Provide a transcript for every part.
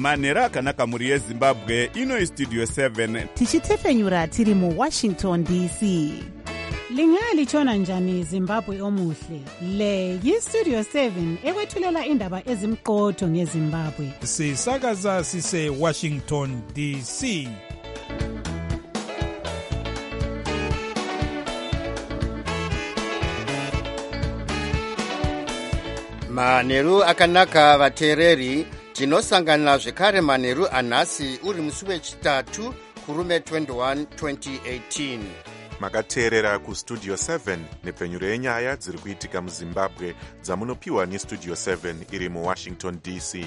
manheru akanaka mhuri yezimbabwe. Ino istudio 7 tichitefenyura tiri muwashington dc. Lingalitshona njani Zimbabwe omuhle? Le yistudio 7 ekwethulela indaba ezimqotho ngeZimbabwe. Sisakaza sise Washington DC. Manheru akanaka vateereri, tinosangana zvekare manheru anhasi uri musi wechitatu kurume 21 2018. Makateerera kustudio 7 nepfenyuro yenyaya dziri kuitika muZimbabwe dzamunopiwa nestudio 7 iri muWashington DC.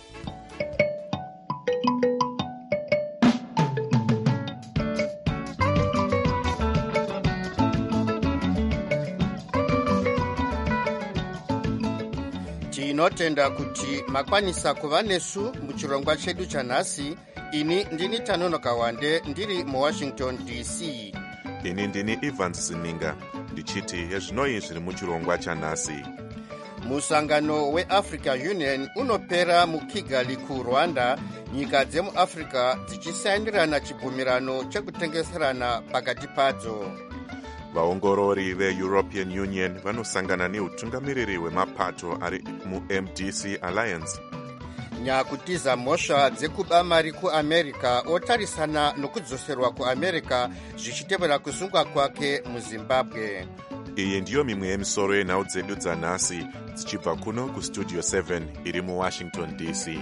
Tinotenda kuti makwanisa kuva nesu muchirongwa chedu chanhasi. Ini ndini Tanonoka Wande ndiri muWashington DC. Ini ndini Evans Zininga ndichiti yezvinoi zviri muchirongwa chanhasi. Musangano weAfrica Union unopera muKigali kuRwanda. Nyika dzemuAfrica dzichisainirana chibvumirano chekutengeserana pakati padzo. Vaongorori veEuropean Union vanosangana neutungamiriri wemapato ari muMDC Alliance. Nyakutiza mhosva dzekuba mari kuAmerica otarisana nokudzoserwa kuAmerica zvichitevera kusungwa kwake muZimbabwe. Iyi ndiyo mimwe yemisoro yenhau dzedu dzanhasi dzichibva kuno kustudio 7 iri muWashington DC.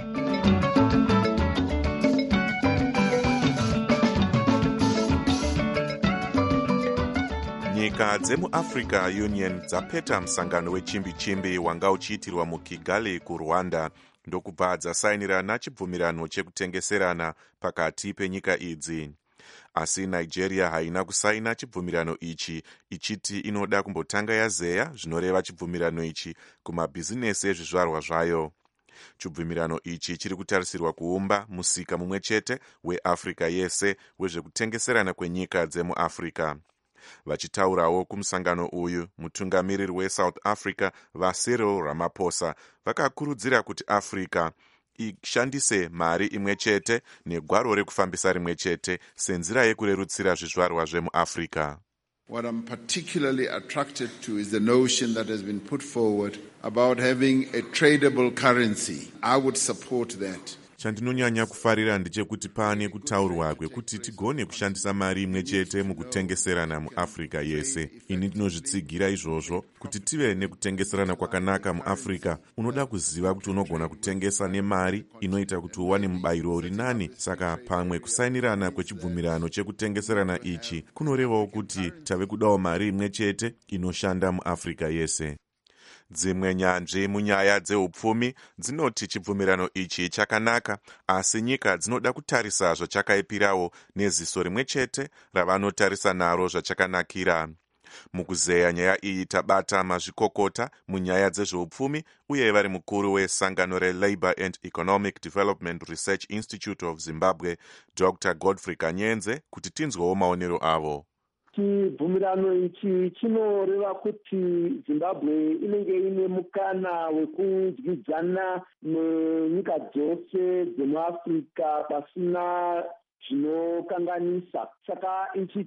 Nyika dzemuAfrica Union dzapeta musangano wechimbi-chimbi wanga uchiitirwa muKigali kuRwanda ndokubva dzasainirana chibvumirano chekutengeserana pakati penyika idzi. Asi Nigeria haina kusaina chibvumirano ichi, ichiti inoda kumbotanga yazeya zvinoreva chibvumirano ichi kumabhizinesi ezvizvarwa zvayo. Chibvumirano ichi chiri kutarisirwa kuumba musika mumwe chete weAfrica yese wezvekutengeserana kwenyika dzemuAfrica. Vachitaurawo kumusangano uyu, mutungamiriri weSouth Africa vaCyril Ramaphosa vakakurudzira kuti Africa ishandise mari imwe chete negwaro rekufambisa rimwe chete senzira yekurerutsira zvizvarwa zvemuAfrica. What I'm particularly attracted to is the notion that has been put forward about having a tradable currency. I would support that. Chandinonyanya kufarira ndechekuti pane kutaurwa kwekuti tigone kushandisa mari imwe chete mukutengeserana muAfrica yese. Ini ndinozvitsigira izvozvo kuti tive nekutengeserana kwakanaka muAfrica. Unoda kuziva kuti unogona kutengesa nemari inoita kuti uwane mubayiro uri nani. Saka pamwe kusainirana kwechibvumirano chekutengeserana ichi kunorevawo kuti tave kudawo mari imwe chete inoshanda muAfrica yese. Dzimwe nyanzvi munyaya dzeupfumi dzinoti chibvumirano ichi chakanaka, asi nyika dzinoda kutarisa zvachakaipirawo neziso rimwe chete ravanotarisa naro zvachakanakira. Mukuzeya nyaya iyi tabata mazvikokota munyaya dzezveupfumi uye vari mukuru wesangano reLabour and Economic Development Research Institute of Zimbabwe, Dr. Godfrey Kanyenze, kuti tinzwewo maonero avo. Chibvumirano ichi chinoreva kuti Zimbabwe inenge ine mukana wekudyidzana nenyika dzose dzemuAfrica pasina zvinokanganisa. Saka ichi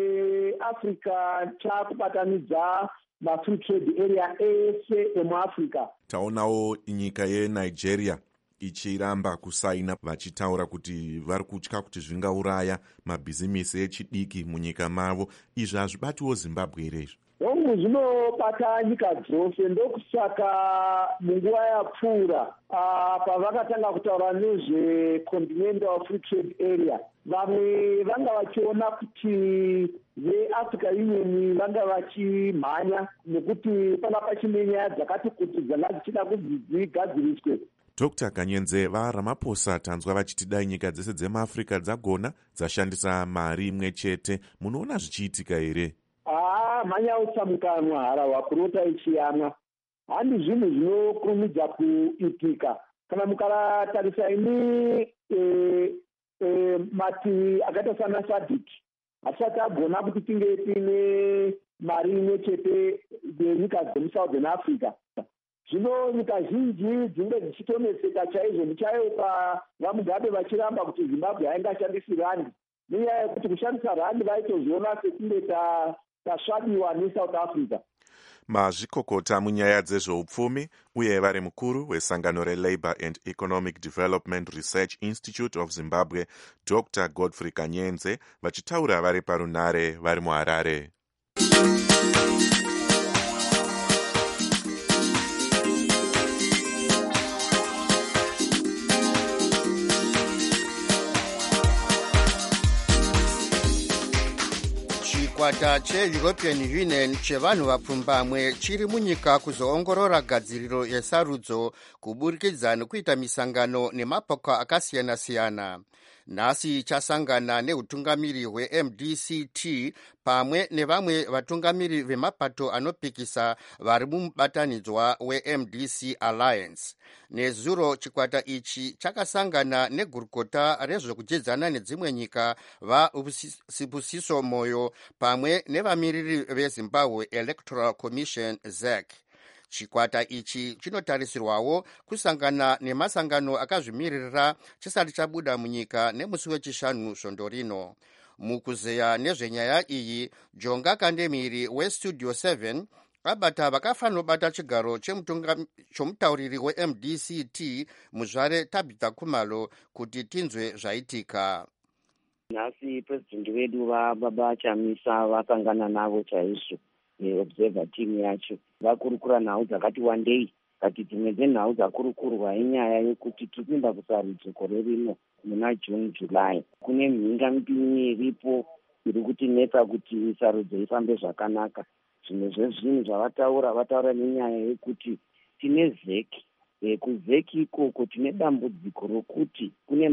cheAfrica chakubatanidza maFree Trade Area ese emuAfrica. Taonawo nyika yeNigeria ichiramba kusaina vachitaura kuti vari kutya kuti zvingauraya mabhizimisi echidiki munyika mavo. Izvi hazvibatiwo Zimbabwe here izvi? Hongu zvinobata nyika dzose, ndokusaka munguva yapfuura pavakatanga kutaura nezveContinental Free Trade Area, vamwe vanga vachiona kuti veAfrica Union vanga vachimhanya nekuti panga pachine nyaya dzakati kuti dzanga dzichida kuti dzigadziriswe. Dr. Kanyenze vaRamaphosa tanzwa vachiti dai nyika dzese dzemuAfrica dzagona dzashandisa mari imwe chete, munoona zvichiitika here? Mhanya utsamukanwa harahwa kurota ichiyamwa. Handi zvinhu zvinokurumidza kuitika. Kana mukaratarisa ini mati akaita sana SADC asati agona kuti tinge tine mari imwe chete yenyika dzemuSouthern Africa. zvino nyika zhinji dzinge dzichitoneseka chaizvo muchaiwo vamugabe vachiramba kuti Zimbabwe haingashandisi randi, nenyaya yekuti kushandisa randi vaitozviona sekunge tasvabiwa neSouth Africa. mazvikokota munyaya dzezveupfumi uye vari mukuru wesangano reLabour and Economic Development Research Institute of Zimbabwe, Dr. Godfrey Kanyenze, vachitaura vari parunare vari muHarare. chikwata cheEuropean Union chevanhu vapfumbamwe chiri munyika kuzoongorora gadziriro yesarudzo kuburikidza nekuita misangano nemapoka akasiyana-siyana. Nhasi chasangana neutungamiri hweMDCT pamwe nevamwe vatungamiri vemapato anopikisa vari mumubatanidzwa weMDC Alliance. Nezuro chikwata ichi chakasangana negurukota rezvekudzedzana nedzimwe nyika vaSibusiso Moyo pamwe nevamiriri veZimbabwe Electoral Commission ZEC. Chikwata ichi chinotarisirwawo kusangana nemasangano akazvimiririra chisati chabuda munyika nemusi wechishanu svondo rino. Mukuzeya nezvenyaya iyi, Jonga Kandemiri weStudio 7 abata vakafanobata chigaro chomutauriri weMDCT muzvare Tabitha Khumalo kuti tinzwe zvaitika. Nhasi president vedu vababa Chamisa vasangana navo chaizvo neobserver team yacho, vakurukura nhau dzakati wandei. Kati dzimwe dzenhau dzakurukurwa inyaya yekuti tipinda kusarudzo gore rino muna June July. Kune mhinga mpinyi iripo iri kutinetsa kuti sarudzo ifambe zvakanaka. Zvimwe zvezvinhu zvavataura nenyaya yekuti tine zeki. Kuzeki ikoko tine dambudziko rokuti kune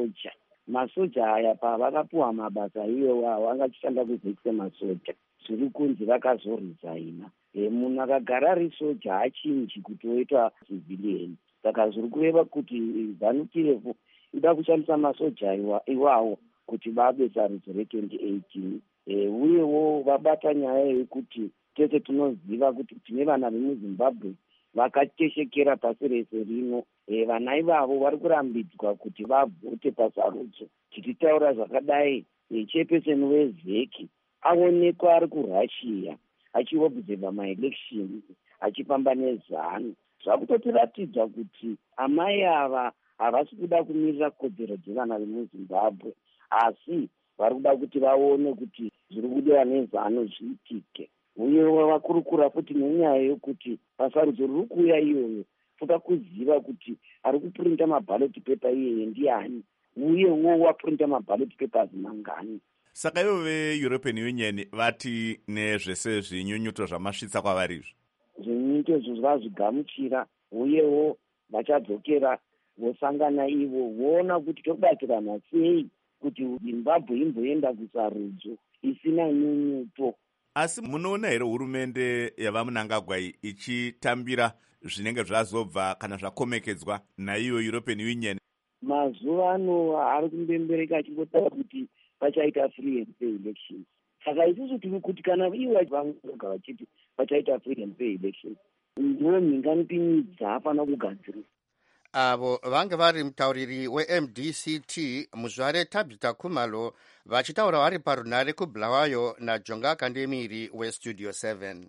masoja aya pavakapuwa mabasa iwo angachishanda kuzeki semasoja, zviri kunzi vakazorizaina. Munhu akagara ari soja hachinji kuti oita civilian. Saka zviri kureva kuti ZANU-PF ida kushandisa masoja iwawo kuti vabe sarudzo re2018. Uyewo vabata nyaya yekuti tese tinoziva kuti tine vana vemuZimbabwe vakateshekera pasi rese rino. Vana ivavo vari kurambidzwa kuti vavhote pasarudzo. Tichitaura zvakadai, chairperson wezeki aonekwa ari kuRussia achiobserva maelection achifamba neZANU. Zvakutotiratidza kuti amai ava havasi kuda kumirira kodzero dzevana vemuZimbabwe, asi vari kuda kuti vaone kuti zviri kudiwa neZANU zviitike. Uyewo vakurukura futi nenyaya yokuti pasarudzo riri kuuya iyoyo toda kuziva kuti ari kuprinta maballot paper iyeye ndiani, uyewo waprinta maballot papers mangani. Saka ivo veEuropean Union vati nezvese zvinyunyuto zvamasvitsa kwavarizvo. Zvinyunyuto izvo vazvigamuchira, uyewo vachadzokera vosangana ivo voona kuti tobatirana sei kuti Zimbabwe imboenda kusarudzo isina nyunyuto. Asi munoona here hurumende yavaMnangagwa ichitambira zvinenge zvazobva kana zvakomekedzwa naiyo European Union? Mazuva ano ari kumbembereka achingotara kuti pachaita free and fair elections. Saka isusu tiri kuti kana ivo vanonga vachiti pachaita free and fair elections, ndiwo mhinga mpinyi dzaafana kugadzirisa. Avo vange vari mutauriri weMDCT muzvare Tabitha Khumalo vachitaura vari parunare kuBulawayo naJonga Kandemiri weStudio 7.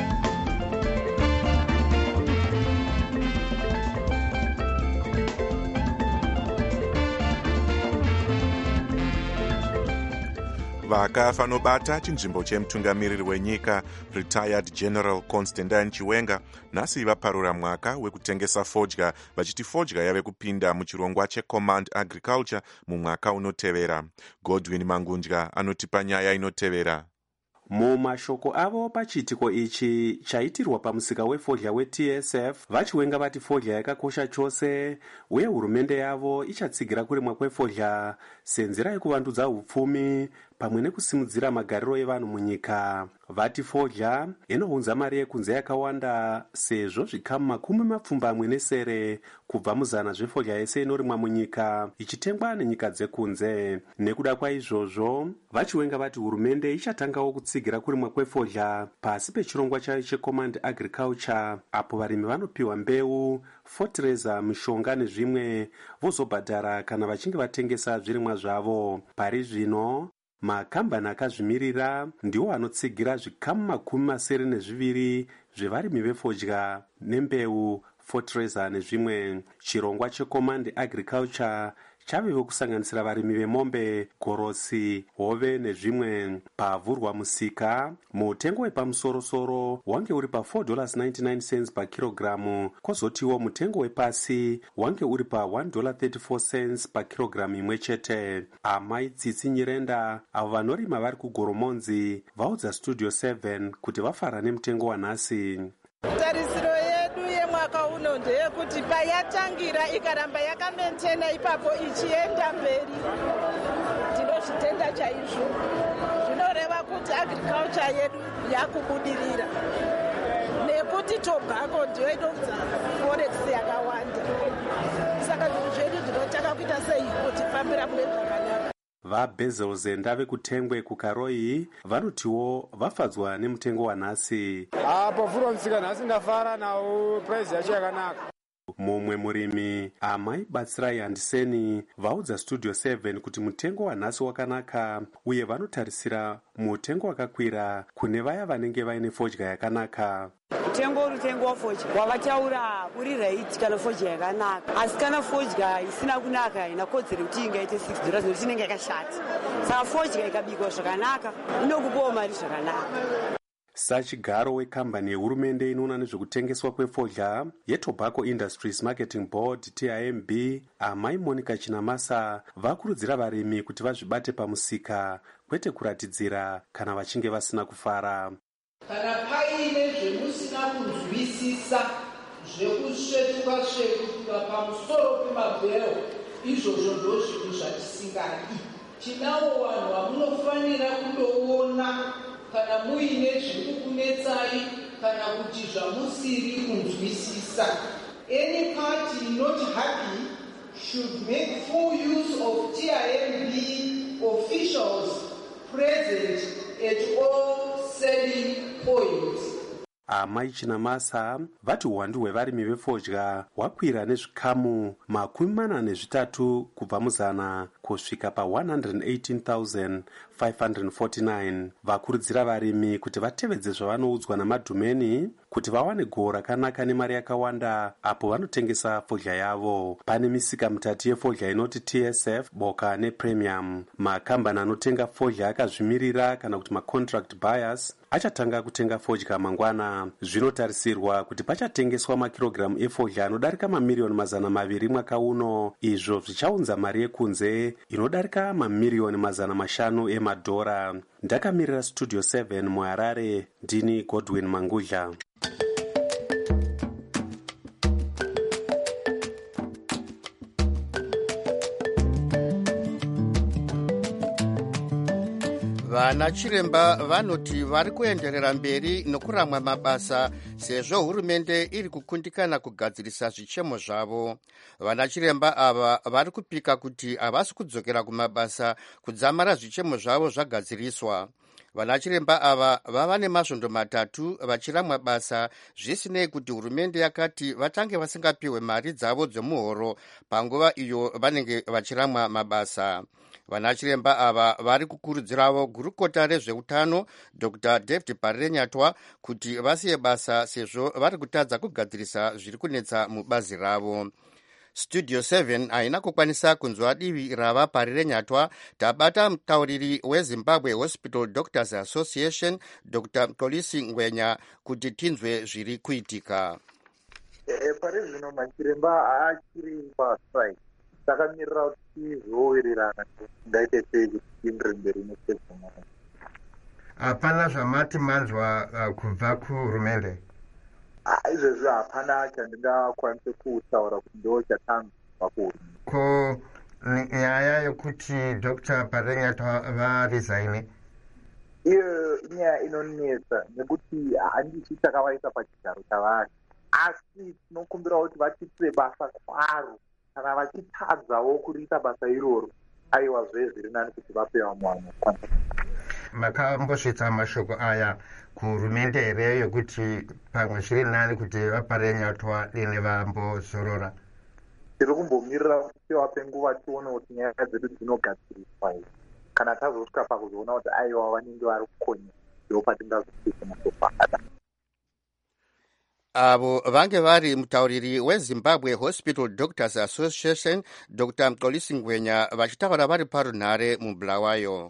vakafanobata chinzvimbo chemutungamiriri wenyika retired General Constantine Chiwenga nhasi vaparura mwaka wekutengesa fodya, vachiti fodya yave kupinda muchirongwa cheCommand Agriculture mumwaka unotevera. Godwin Mangundya anotipa nyaya inotevera. Mumashoko avo pachiitiko ichi chaitirwa pamusika wefodya weTSF, vachiwenga vati fodya yakakosha chose uye hurumende yavo ichatsigira kurimwa kwefodya senzira yekuvandudza upfumi pamwe nekusimudzira magariro evanhu munyika. Vati fodya inounza mari yekunze yakawanda sezvo zvikamu 27 kubva muzana zvefodya yese inorimwa munyika ichitengwa nenyika dzekunze. Nekuda kwaizvozvo vachiwenga vati hurumende ichatangawo kutsigira kurimwa kwefodya pasi pechirongwa chayo checommand agriculture, apo varimi vanopiwa mbeu, fertilizer, mishonga nezvimwe vozobhadhara kana vachinge vatengesa zvirimwa zvavo. Pari zvino makambani akazvimirira ndiwo anotsigira zvikamu 22 zvevarimi vefodya nembeu, fertilizer nezvimwe. Chirongwa checommand agriculture chavewo kusanganisira varimi vemombe, gorosi, hove nezvimwe. Pavhurwa musika, mutengo wepamusoro-soro wange uri pa $4.99 pa kirogiramu, kwozotiwo mutengo wepasi wange uri pa $1.34 pa kirogiramu imwe chete. Amai Tsitsi Nyirenda, avo vanorima vari kugoromonzi, vaudza Studio 7 kuti vafara nemutengo wanhasi. Tarisiro yedu yemwaka uno ndeyekuti payatangira ikaramba yakamentena ipapo ichienda mberi, tinozvitenda chaizvo. Zvinoreva kuti agriculture yedu yakubudirira, nekuti tobacco ndiyo inoudza forex yakawanda. Saka zvinhu zvedu tinotaka kuita sei kuti fambira mune zvakanaka. VaBezos vekutengwe kukaroi vanotiwo vafadzwa nemutengo wanhasi. Pavhurwa musika nhasi ndafara nawo, price yacho yakanaka. Mumwe murimi, Amai Batsirai Handiseni, vaudza Studio 7 kuti mutengo wanhasi wakanaka uye vanotarisira mutengo wakakwira kune vaya vanenge vaine fodya yakanaka. Mutengo wafodya wavataura uri right kana fodya yakanaka, asi kana fodya isina kunaka inakodzera kuti ingaite $6 nokuti inenge yakashata. Saka fodya ikabikwa zvakanaka inokupawo mari zvakanaka. Sachigaro wekambani yehurumende inoona nezvekutengeswa kwefodya yeTobacco Industries Marketing Board TIMB, Amai Monica Chinamasa, vakurudzira varimi kuti vazvibate pamusika kwete kuratidzira kana vachinge vasina kufara. Kana paine zvemusina kunzwisisa zvekusvetuka pamusoro pemabhero, izvozvo ndozvinhu zvatisingadi. Tinawo vanhu vamunofanira kundoona kana muine zviri kukunetsai kana kuti zvamusiri kunzwisisa. Any party not happy should make full use of TIMB officials present at all selling points. Amai Chinamasa vati uwandu hwevarimi vefodya hwakwira nezvikamu 43 kubva muzana kusvika pa 118,549. Vakurudzira varimi kuti vatevedze zvavanoudzwa namadhumeni kuti vawane gohwo rakanaka nemari yakawanda apo vanotengesa fodya yavo. Pane misika mitatu yefodya inoti TSF, Boka nePremium. Makambani anotenga fodya akazvimirira kana kuti macontract buyers achatanga kutenga fodya mangwana. Zvinotarisirwa kuti pachatengeswa makirogiramu efodya anodarika mamiliyoni 200 mwaka uno, izvo zvichaunza mari yekunze inodarika mamiliyoni 500 emadhora. Ndakamirira Studio 7 muHarare, ndini Godwin Mangudla. Vana chiremba vanoti vari kuenderera mberi nokuramwa mabasa sezvo hurumende iri kukundikana kugadzirisa zvichemo zvavo. Vana chiremba ava vari kupika kuti havasi kudzokera kumabasa kudzamara zvichemo zvavo zvagadziriswa. Vana chiremba ava vava nemasvondo 3 vachiramwa basa zvisinei kuti hurumende yakati vatange vasingapiwe mari dzavo dzemuhoro panguva iyo vanenge vachiramwa mabasa. Vana chiremba ava vari kukurudzirawo gurukota rezveutano Dr. David Parirenyatwa kuti vasiye basa sezvo vari kutadza kugadzirisa zviri kunetsa mubazi ravo. Studio 7 haina kukwanisa kunzwa divi rava Parirenyatwa. Tabata mutauriri weZimbabwe Hospital Doctors Association Dr. Kolisi Ngwenya kuti tinzwe zviri kuitika. Pari zvino machiremba haachiri pastrike. Takamirira kuti zvowirirana ndaite sei kuti tiendere mberi nekezvona. Hapana zvamati manzwa kubva kuhurumende? Izvezvi hapana chandingakwanise kutaura kuti ndo chatanzwa kuhurumende. Ko nyaya yokuti Dr. Parenyatwa varesign? Iyo inyaya inonetsa nekuti handisi takavaisa pachigaro chavari, asi tinokumbira kuti vatiitire basa kwaro. Kana vachitadzawo kuriita basa iroro, aiwa zviri nani kuti vape vamwe vanokwana. Makambosvitsa mashoko aya kuhurumende here yokuti pamwe zviri nani kuti vaParenyatwa dini vambozorora? Tiri kumbomirira kupiwa penguva tione kuti nyaya dzedu dzinogadziriswa here. Kana tazosvika pakuzoona kuti aiwa vanenge vari kukonya, ndo patingazoisa mashoko akada. Avo vange vari mutauriri weZimbabwe Hospital Doctors Association Dr. Mxolisi Ngwenya vachitaura vari parunhare muBulawayo.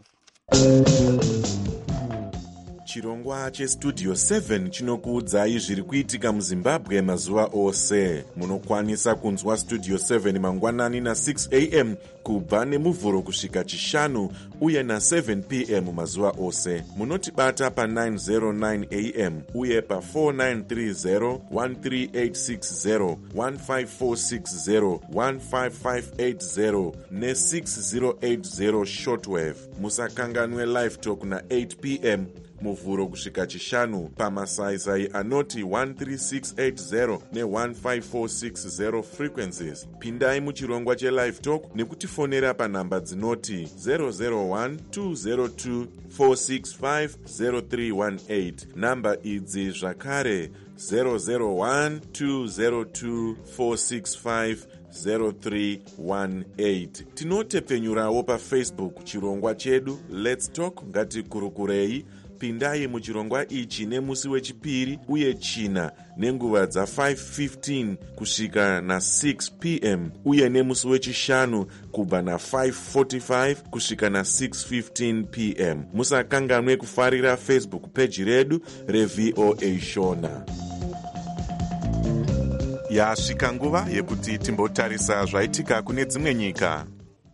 Chirongwa chestudio 7 chinokuudzai zviri kuitika muZimbabwe mazuva ose. Munokwanisa kunzwa studio 7 mangwanani na6 am kubva nemuvhuro kusvika chishanu uye na7 pm mazuva ose. Munotibata pa909 am uye pa4930 13860 15460 15580 ne6080 shortwave. Musakanganwe live talk na8 pm muvhuro kusvika chishanu pamasaisai anoti 13680 ne15460 frequencies. Pindai muchirongwa chelive talk nekutifonera panhamba dzinoti 001-202-465-0318. Namba idzi zvakare 001-202-465-0318. Tinotepfenyurawo paFacebook chirongwa chedu Let's Talk ngatikurukurei. Pindai muchirongwa ichi nemusi wechipiri uye china nenguva dza5:15 kusvika na6 pm uye nemusi wechishanu kubva na5:45 kusvika na6:15 pm. Musakanganwe kufarira Facebook page redu reVOA Shona. Yasvika nguva yekuti timbotarisa zvaitika kune dzimwe nyika.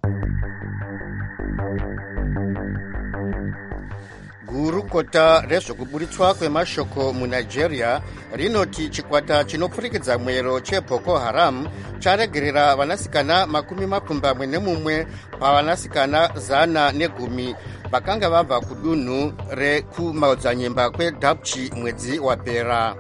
Gurukota rezvokuburitswa kwemashoko muNigeria rinoti chikwata chinopfurikidza mwero cheBoko Haram charegerera vanasikana 21 pavanasikana 110 vakanga vabva kudunhu rekumaodzanyemba kweDapchi mwedzi wapera.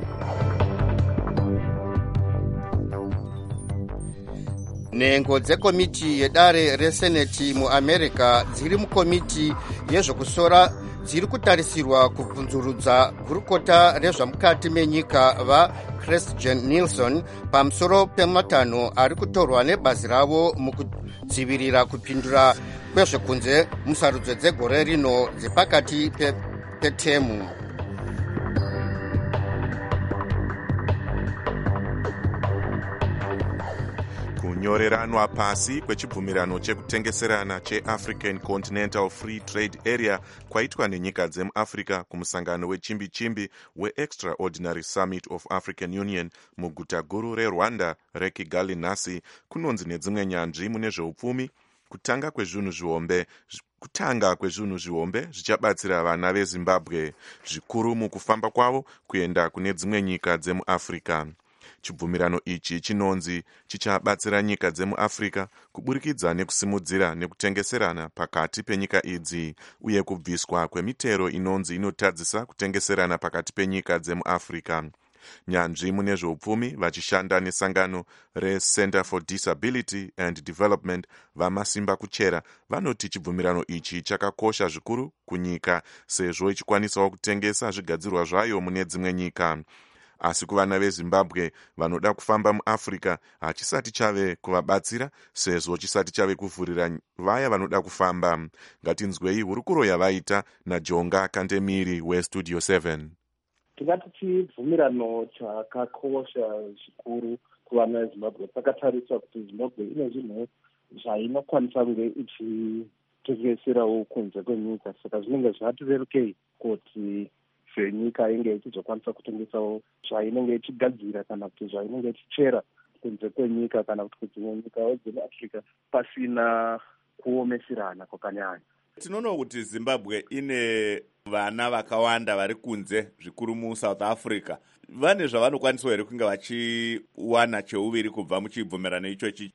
Nhengo dzekomiti yedare reseneti muAmerica dziri mukomiti yezvokusora dziri kutarisirwa kubvunzurudza gurukota rezvamukati menyika vaChristjen Nielsen pamusoro pematanho ari kutorwa nebazi ravo mukudzivirira kupindura kwezvekunze musarudzo dzegore rino dzepakati petemu. Kunyoreranwa pasi kwechibvumirano chekutengeserana cheAfrican Continental Free Trade Area kwaitwa nenyika dzemuAfrica kumusangano wechimbi-chimbi weExtraordinary Summit of African Union muguta guru reRwanda reKigali nhasi kunonzi nedzimwe nyanzvi mune zveupfumi kutanga kwezvinhu zvihombe zvichabatsira vana veZimbabwe zvikuru mukufamba kwavo kuenda kune dzimwe nyika dzemuAfrica. Chibvumirano ichi chinonzi chichabatsira nyika dzemuAfrica kuburikidza nekusimudzira nekutengeserana pakati penyika idzi uye kubviswa kwemitero inonzi inotadzisa kutengeserana pakati penyika dzemuAfrica. Nyanzvi mune zveupfumi vachishanda nesangano reCenter for Disability and Development vamasimba kuchera vanoti chibvumirano ichi chakakosha zvikuru kunyika sezvo ichikwanisawo kutengesa zvigadzirwa zvayo mune dzimwe nyika. Asi kuvana veZimbabwe vanoda kufamba muAfrica hachisati chave kuvabatsira sezvo chisati chave kuvhurira vaya vanoda kufamba. Ngatinzwei hurukuro yavaita naJonga Kandemiri weStudio 7. Tingati chibvumirano chakakosha zvikuru kuvana veZimbabwe. Takatariswa kuti Zimbabwe ine zvinhu zvainokwanisa kunge ichitengeserawo kunze kwenyika, saka zvinenge zvati rerukei kuti nyika inge ichizokwanisa kutengesawo zvainenge ichigadzira kana kuti zvainenge ichichera kunze kwenyika kana kuti kudzimwe nyikawo dzemuAfrica pasina kuomeserana kwakanyanya. Tinoona kuti Zimbabwe ine vana vakawanda vari kunze zvikuru muSouth Africa. Vane zvavanokwanisa here kunge vachiwana cheuviri kubva muchibvumirano ichochi?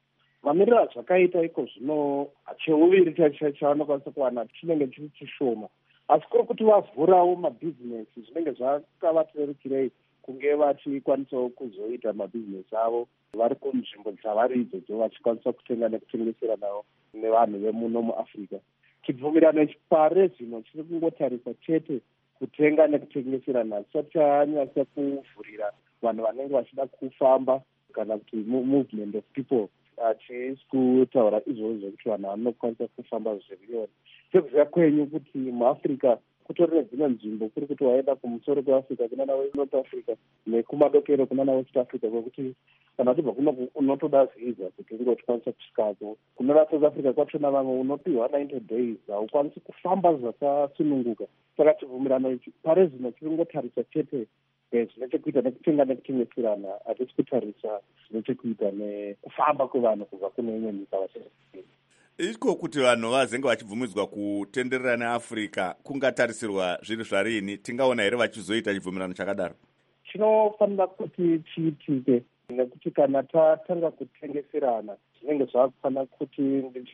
mamiriro azvakaita iko zvino cheuviri chavanokwanisa kuwana chinenge chiri chishoma, asi kuri kuti vavhurawo mabhizinesi zvinenge zvakavaterukirei kunge vachikwanisawo kuzoita mabhizinesi avo vari kunzvimbo dzavari idzodzo vachikwanisa kutenga nekutengesera navo nevanhu vemuno muafrica. Chibvumirano pare zvino chiri kungotarisa chete kutenga nekutengeserana, chisati chanyasa kuvhurira vanhu vanenge vachida kufamba kana kuti movement of people. Hachisi kutaura izvozvo zvekuti vanhu vanokwanisa kufamba zvirioni. Sekuziva kwenyu kuti muafrica kutori nedzimwe nzvimbo kuri kuti waenda kumusoro kweafrica kunana wenorth africa nekumadokero kunana west africa, kwekuti kana tibva kuno unotoda visa kuti ungokwanisa kusvikako. Kunana south africa kwachona vamwe unopiwa 90 days, haukwanisi kufamba zvakasununguka. Saka chibvumirano ichi pare zvino chiri kungotarisa chete zvine chekuita nekutenga nekutengeserana, hatisi kutarisa zvine chekuita nekufamba kwevanhu kubva kune imwe nyika vachienda. Iko kuti vanhu vazenge vachibvumidzwa kutenderera neAfrica kungatarisirwa zviri zvarini? Tingaona here vachizoita chibvumirano chakadaro? Chinofanira kuti chiitike nekuti kana tatanga kutengeserana zvinenge zvakufanira kuti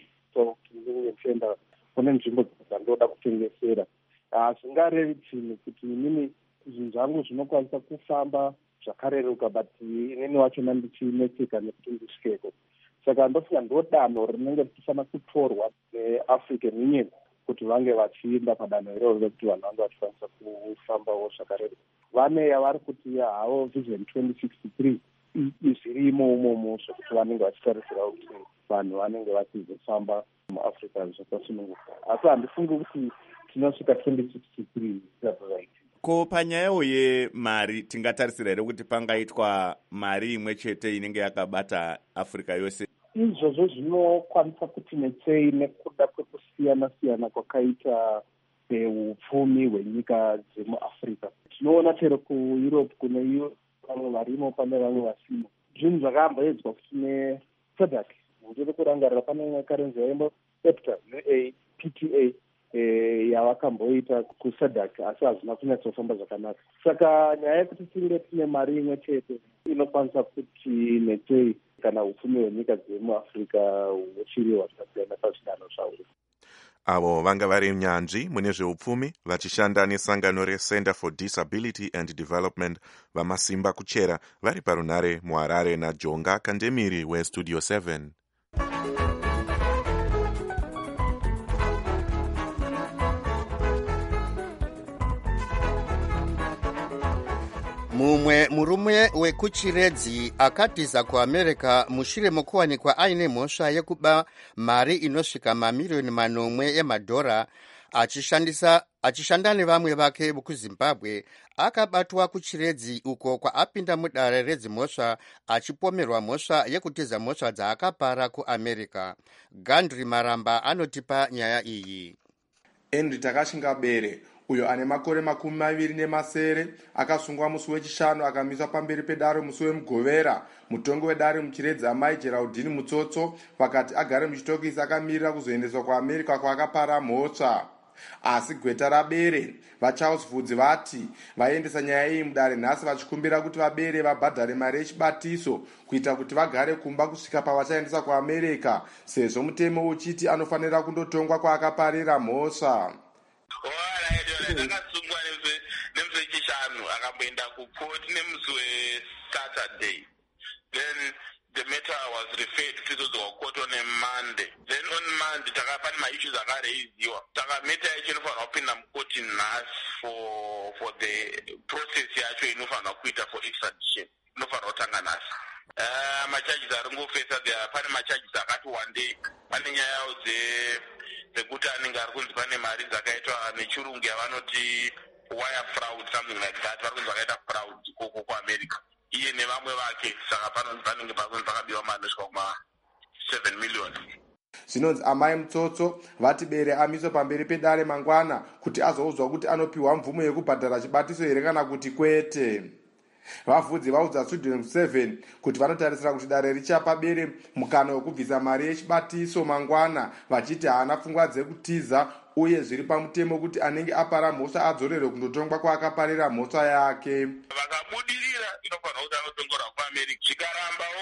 ndichienda kune nzvimbo dzandoda kutengesera. Hazvingarevi chini kuti inini zvinhu zvangu zvinokwanisa kufamba zvakareruka but inini wachona ndichinetseka nekuti ndisvikeko. Saka ndofunga ndodanho rinenge richifanira kutorwa neAfrican Union kuti vange vachienda padanho iroro rekuti vanhu vange vachikwanisa kufambawo zvakareruka. Vane yavari kuti havo vision 2063 zvirimo umomo zvekuti vanenge vachitarisirawo kuti vanhu vanenge vachizofamba muAfrica zvakasununguka. Asi handifungi kuti tinosvika 2063 right. Ko panyayo yemari tingatarisira here kuti pangaitwa mari imwe chete inenge yakabata Africa yose? Izvozvo zvinokwanisa kuti netsei nekuda kwekusiyana-siyana kwakaita upfumi hwenyika dzemuAfrica. Tinoona chero kuEurope kune vamwe varimo pane vamwe vasimo. Zvinhu zvakamboedzwa kuti neSADC ndiri kurangarira pane imwe karenzi yaimbo EPTA PTA yavakamboita kuSADC asi hazvina kunyatsofamba zvakanaka. Saka nyaya yekuti tinge tine mari imwe chete inokwanisa kuti netsei kana upfumi hwenyika dzemuAfrica huchiri hwakasiyana pazvidanho zvawo. Avo vanga vari nyanzvi mune zveupfumi vachishanda nesangano reCenter for Disability and Development vamasimba kuchera vari parunare muHarare naJonga Kandemiri weStudio 7. Mumwe murume wekuchiredzi akatiza kuAmerica mushure mokuwanikwa aine mhosva yekuba mari inosvika mamiliyoni manomwe emadhora achishanda nevamwe vake vekuZimbabwe akabatwa kuchiredzi uko kwaapinda mudare redzimhosva achipomerwa mhosva yekutiza mhosva dzaakapara kuAmerica. Gandri Maramba anotipa nyaya iyi. Henry Takashingabere uyo ane makore 27 akasungwa musi wechishanu akamiswa pamberi pedare musi wemugovera. Mutongi wedare muchiredzi amai Geraldine Mutsotso vakati agare muchitokisi akamirira kuzoendeswa kuAmerica kwaakapara mhosva. Asi gweta rabere vaCharles Vudzi vati vaendesa nyaya iyi mudare nhasi vachikumbira kuti vabere vabhadhare mari yechibatiso kuita kuti vagare kumba kusvika pavachaendesa kuAmerica sezvo mutemo uchiti anofanira kundotongwa kwaakaparira mhosva. Akasungwa nemusi wechishanu akamboenda kukoti nemusi weSaturday. Then the matter was referred to the court on a Monday. Then on Monday takapane ma-issues akareiziwa. Saka matter yacho inofanirwa kupinda mukoti nhasi for the process yacho inofanirwa kuita for extradition. Inofanirwa kutanga nhasi. Macharges ari ngofesa pane macharges akati wandei. Pane nyaya dzekuti anenge ari kunzi pane mari dzakaitwa nechirungu yavanoti wire fraud, something like that. Vari kunzi vakaita fraud koko kuAmerica. Iye nevamwe vake, saka panenge pakabiwa mari inosvika kuma7 million. Zvinonzi amai Mutsotso vati bere amiswe pamberi pedare mangwana kuti azoudzwa kuti anopiwa mvumo yekubhadhara chibatiso here kana kuti kwete. Vavudzi vaudza Studio 7 kuti vanotarisira kuti dare richapa bere mukana wekubvisa mari yechibatiso mangwana vachiti haana pfungwa dzekutiza uye zviri pamutemo kuti anenge apara mhosva adzorerwe kundotongwa kwaakaparira mhosva yake. Vakabudirira inofanirwa kuti anotongorwa kuAmerica. Zvikarambawo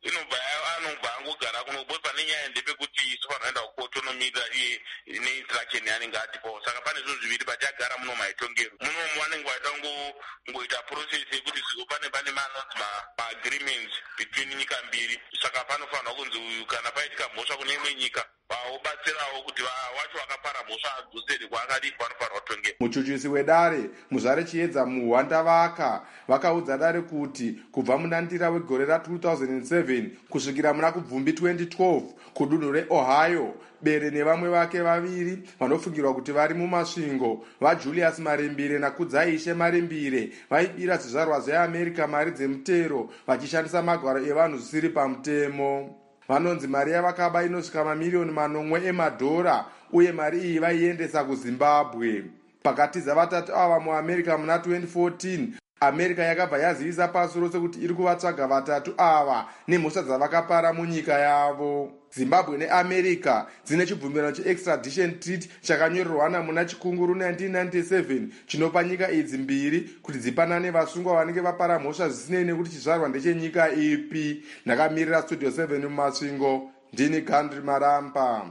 anobva angogara kunobo pane nyaya ndepekuti isu panoenda kukotonomirira iye neinstruction yanenge atipawo. Saka pane zvinhu zviviri patiagara muno maitongero muno vanenge vaita ngoita process yekuti zviko pane maagreements between nyika mbiri. Saka panofanirwa kunzi uyu kana paitika mhosva kune imwe nyika vaobatsirawo kuti wacho vakapara mhosva adzosere kwaakadii panofanirwa kutongera. muchuchisi wedare muzvare chiedza muhwandavaka vakaudza dare kuti kubva munandira wegore ra2007 kusvikira muna kubvumbi 2012 kudunhu reohio bere nevamwe vake vaviri vanofungirwa kuti vari mumasvingo vajulius marembire nakudzaishe marembire vaibira zvizvarwa zveamerica mari dzemutero vachishandisa magwaro evanhu zvisiri pamutemo. Vanonzi mari yavakaba inosvika mamiliyoni 9 emadhora uye mari iyi vaiendesa kuZimbabwe. Pakatiza vatatu ava muAmerica muna 2014 America yakabva yazivisa pasi rose kuti iri kuvatsvaga vatatu ava nemhosva dzavakapara munyika yavo. Zimbabwe neAmerica dzine chibvumirano cheextradition treaty chakanyorerwana muna chikunguru 1997 chinopa nyika idzi mbiri kuti dzipanane vasungwa vanenge vapara mhosva zvisinei nekuti chizvarwa ndechenyika ipi. Ndakamirira studio 7 mumasvingo ndini Gandri Maramba.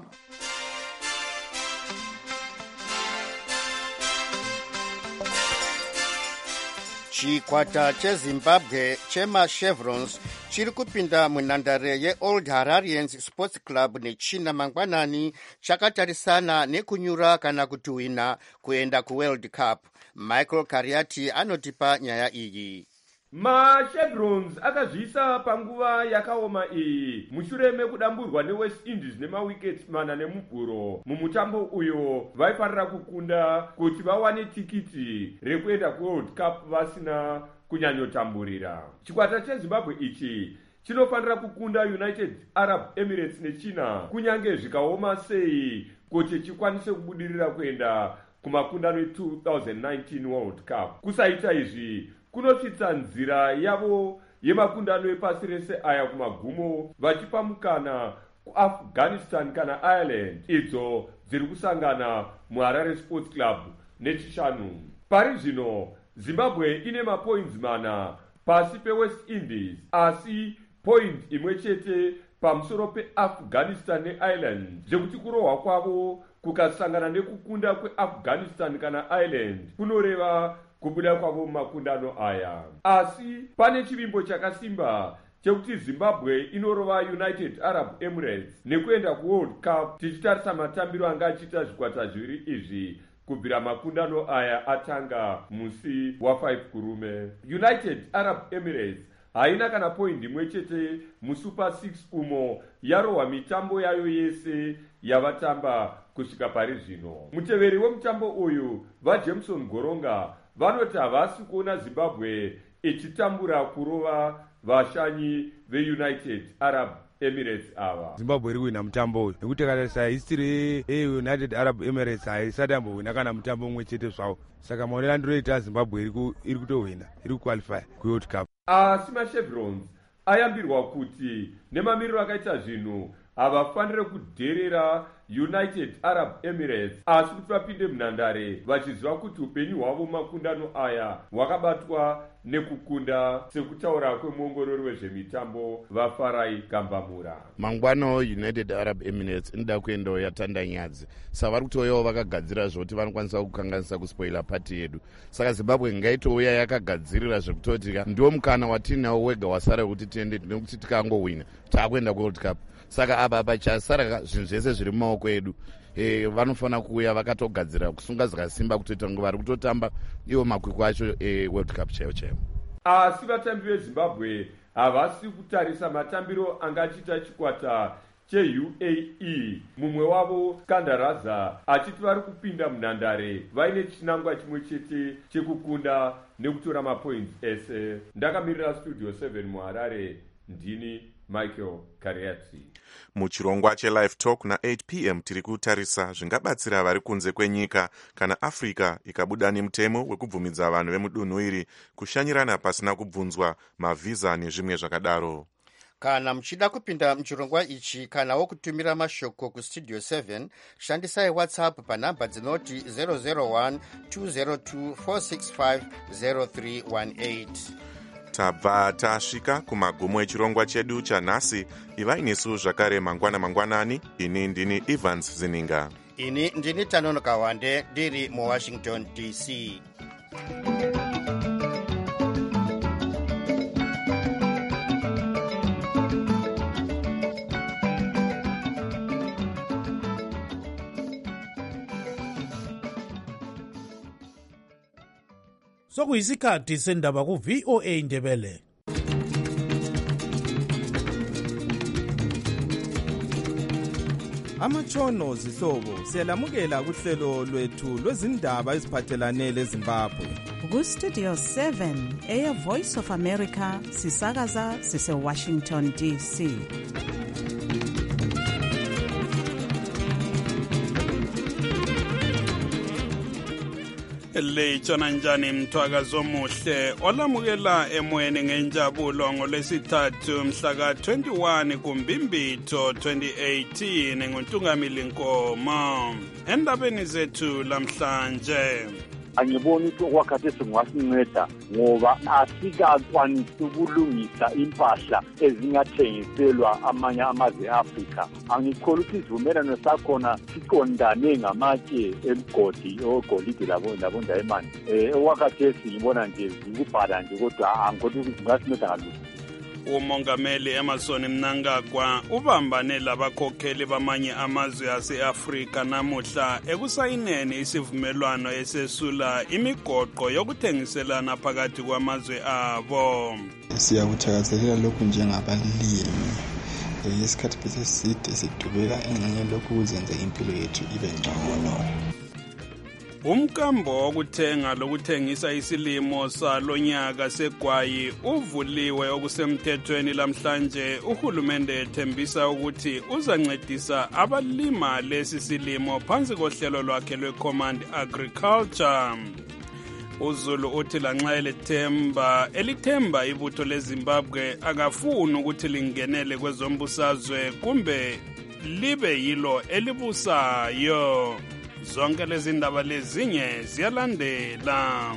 chikwata chezimbabwe chemachevrons chiri kupinda munhandare yeold hararians sports club nechina mangwanani chakatarisana nekunyura kana kuti wina kuenda kuworld cup. Michael Kariati anotipa nyaya iyi. machevrons akazviisa panguva yakaoma iyi mushure mekudamburwa newest indies nemawiketi 4 mumutambo uyo vaifanira kukunda kuti vawane tikiti rekuenda kuworld cup vasina kunyanyotamburira. chikwata chezimbabwe ichi chinofanira kukunda united arab emirates nechina kunyange zvikaoma sei kuti chikwanise kubudirira kuenda kumakundano e2019 world cup. kusaita izvi kunotsitsa nzira yavo yemakundano epasi rese aya kumagumo vachipa mukana kuafghanistan kana ireland idzo dziri kusangana muharare sports club nechishanu. pari zvino zimbabwe ine mapoints 4 pasi pewest indies asi point imwe chete pamusoro peafghanistan neireland zvekuti kurohwa kwavo kukasangana nekukunda kweafghanistan kana ireland kunoreva kubuda kwavo makundano aya. asi pane chivimbo chakasimba chekuti zimbabwe inorova united arab emirates nekuenda kuworld cup tichitarisa matambiro anga achiita zvikwata zviviri izvi kubvira makundano aya atanga musi wa5 kurume. united arab emirates haina kana point imwe chete musuper 6 umo yarohwa mitambo yayo yese yavatamba kusvika pari zvino. muteveri wemutambo uyu vajameson goronga vanoti havasi kuona zimbabwe ichitambura kurova vashanyi veunited arab emirates ava. zimbabwe iri kuhwina mutambo uyu nekuti katarisa history yeunited arab emirates haisati yambohwina kana mutambo umwe chete zvawo. saka maonero andiroita zimbabwe iri kutohwina, iri kuqualify kuworld cup. asi machevrons ayambirwa kuti nemamiriro akaita zvinhu havafanire kudherera united arab emirates asi kuti vapinde munhandare vachiziva kuti upenyu hwavo makundano aya hwakabatwa nekukunda sekutaura kwemuongorori wezvemitambo vafarai gambamura. mangwano united arab emirates inoda kuendawo yatanda nyadzi saka vari kutouyawo vakagadzirira zvekuti vanokwanisa kukanganisa kuspoila pati yedu. saka zimbabwe ngaitouya yakagadzirira zvekutoti ndiwo mukana watinawo wega wasara kuti tiende nekuti tikangowina taakuenda kuworld cup. saka apa pachasara zvinhu zvese zviri mumaoko edu. vanofanira kuuya vakatogadzira kusunga zvakasimba kutoita ngo vari kutotamba iwo makwikwi acho eworld cup chaivo chaivo. asi vatambi vezimbabwe havasi kutarisa matambiro angachiita chikwata cheuae. mumwe wavo kandaraza achiti vari kupinda munhandare vaine chinangwa chimwe chete chekukunda nekutora mapoints ese. ndakamirira studio 7 muharare ndini Michael Kariati. muchirongwa chelive talk na8 p.m. tiri kutarisa zvingabatsira vari kunze kwenyika kana africa ikabuda nemutemo wekubvumidza vanhu vemudunhu iri kushanyirana pasina kubvunzwa mavhiza nezvimwe zvakadaro. kana muchida kupinda muchirongwa ichi kana wokutumira mashoko kustudio 7 shandisai whatsapp panhamba dzinoti 001 202 465 0318. tabva tasvika kumagumo echirongwa chedu chanhasi. Ivai nesu zvakare mangwanani. Ini ndini Evans Zininga. Ini ndini Tanonoka Wande ndiri muWashington DC. Sokuyisikhathi sendaba ku-VOA Ndebele. Amatshono zihlobo siyalamukela kuhlelo lwethu lwezindaba eziphathelane leZimbabwe. Ku-Studio 7 Air Voice of America sisakaza sise-Washington DC. Lechona njani mthwakazi omuhle olamukela emoyeni ngenjabulo ngolwesithathu mhla ka-21 kuMbimbitho 2018 nguNtungamili Nkomo. Endabeni zethu lamhlanje, angiboni ukuthi okwakhathesi kungasinceda ngoba asikakwanisi ukulungisa impahla ezingathengiselwa amanye amazwe e-Afrika. Angikholwa ukuthi isivumelwano sakhona siqondane ngamatshe emgodi ogolide labondayimani. Okwakhathesi ngibona nje zikubhala nje kodwa angikholwa ukuthi kungasinceda ngalutho. uMongameli Emmerson Mnangagwa ubambane labakhokheli bamanye amazwe ase-Afrika namuhla ekusayineni isivumelwano esesula imigoqo yokuthengiselana phakathi kwamazwe abo. Siyakuthakazelela lokhu njengabalimi. Isikhathi beseside sidubeka engxenye lokhu kuzenza impilo yethu ibe ngcono. Umkambo wokuthenga lokuthengisa isilimo salonyaka segwayi uvuliwe okusemthethweni lamhlanje. Uhulumende ethembisa ukuthi uzancedisa abalima lesi silimo phansi kohlelo lwakhe lwe-Command Agriculture. uZulu uthi lanxa elithemba ibutho leZimbabwe akafuni ukuthi lingenele kwezombusazwe kumbe libe yilo elibusayo. Zonke lezi ndaba lezinye ziyalandela.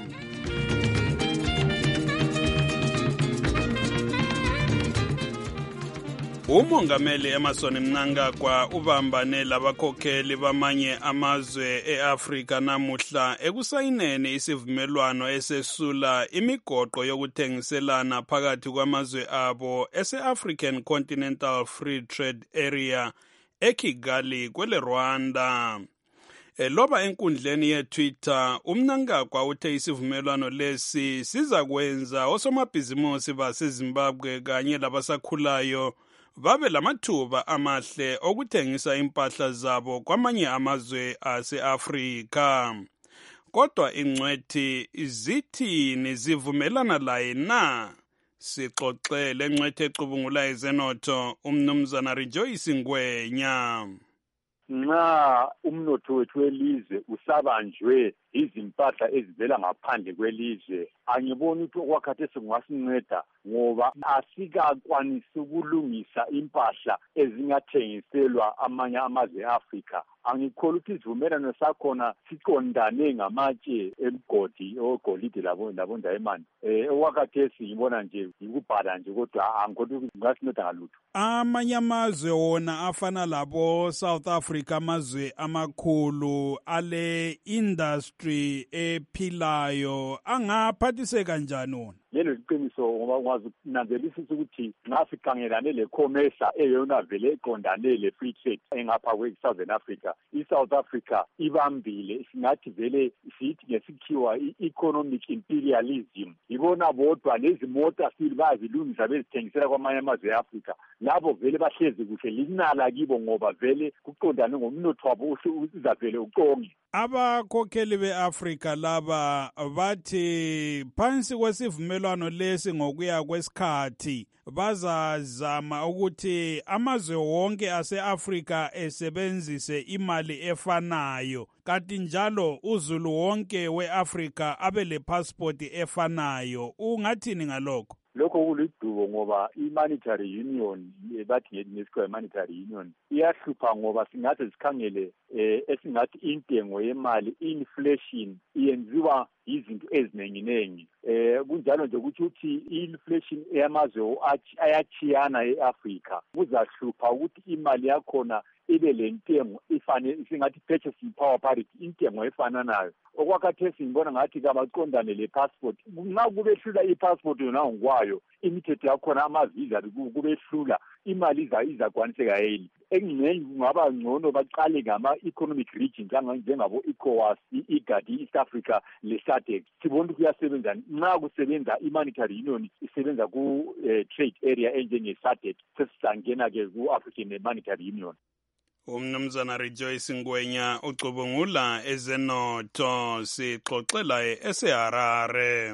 uMongameli Emmerson Mnangagwa ubambane labakhokheli bamanye amazwe e-Afrika namuhla ekusayineni isivumelwano esesula imigoqo yokuthengiselana phakathi kwamazwe abo ese-African Continental Free Trade Area eKigali kwele Rwanda. Loba enkundleni yeTwitter, uMnangagwa uthe isivumelwano lesi siza kwenza osomabhizimusi baseZimbabwe kanye labasakhulayo babe lamathuba amahle okuthengisa impahla zabo kwamanye amazwe ase-Afrika. Kodwa ingcwethi zithini zivumelana laye na? Sixoxele ngcwethi ecubungula ezenotho uMnumzana Rejoice Ngwenya. Nxa umnotho wethu welizwe usabanjwe izimpahla ezivela ngaphandle kwelizwe, angiboni ukuthi okwakhathesi kungasinceda ngoba asikakwanisi ukulungisa impahla ezingathengiselwa amanye amazwe e-Afrika. Angikholwa ukuthi isivumelwano sakhona siqondane ngamatshe emgodi ogolide labondayimani. Okwakhathesi ngibona nje yikubhala nje kodwa angikholwa ukuthi kungasinceda ngalutho. Amanye amazwe wona afana labo South Africa, amazwe amakhulu ale industry ephilayo angaphathiseka kanjani wona? Lelo liqiniso ngoba kwazi nanzelisisa ukuthi nxa sikhangelane le-commerce eyona vele eqondane le-free trade engapha kwe-Southern Africa, i-South Africa ibambile, singathi vele sithi ngesikhiwa i-economic imperialism. Ibona bodwa lezi mota sili bazilungisa bezithengisela kwamanye amazwe e-Afrika, labo vele bahlezi kuhle linala kibo ngoba vele kuqondane ngomnotho wabo uzavele uqonge. Abakhokheli be-Afrika laba bathi phansi kwesivumelwano lesi ngokuya kwesikhathi bazazama ukuthi amazwe wonke ase-Afrika esebenzise imali efanayo, kanti njalo uZulu wonke we-Afrika abe le-passport efanayo. Ungathini ngalokho? Lokho kulidubo ngoba i-monetary union bathi ngesikhathi i-monetary union iyahlupha ngoba singathi sikhangele esingathi intengo yemali inflation iyenziwa izinto eziningi kunjalo nje ukuthi inflation eyamazwe ayachiyana eAfrica kuzahlupha ukuthi imali yakhona ibe lentengo ifane singathi purchasing power parity intengo efananayo okwakhathesi ngibona ngathi kabaqondane le passport nxa kubehlula i-passport yona ngokwayo imithetho yakhona amavisa kubehlula imali izakwaniseka yini engingeni kungaba ngcono baqale ngama-economic regions njengabo ECOWAS, i-IGAD, i-East Africa le-SADC sibona kuyasebenza nxa kusebenza i-monetary union isebenza ku-trade area enjenge-SADC sesizangena-ke ku-African Monetary Union. Umnumzana Rejoice Ngwenya ucubungula ezenotho sixoxela eseHarare.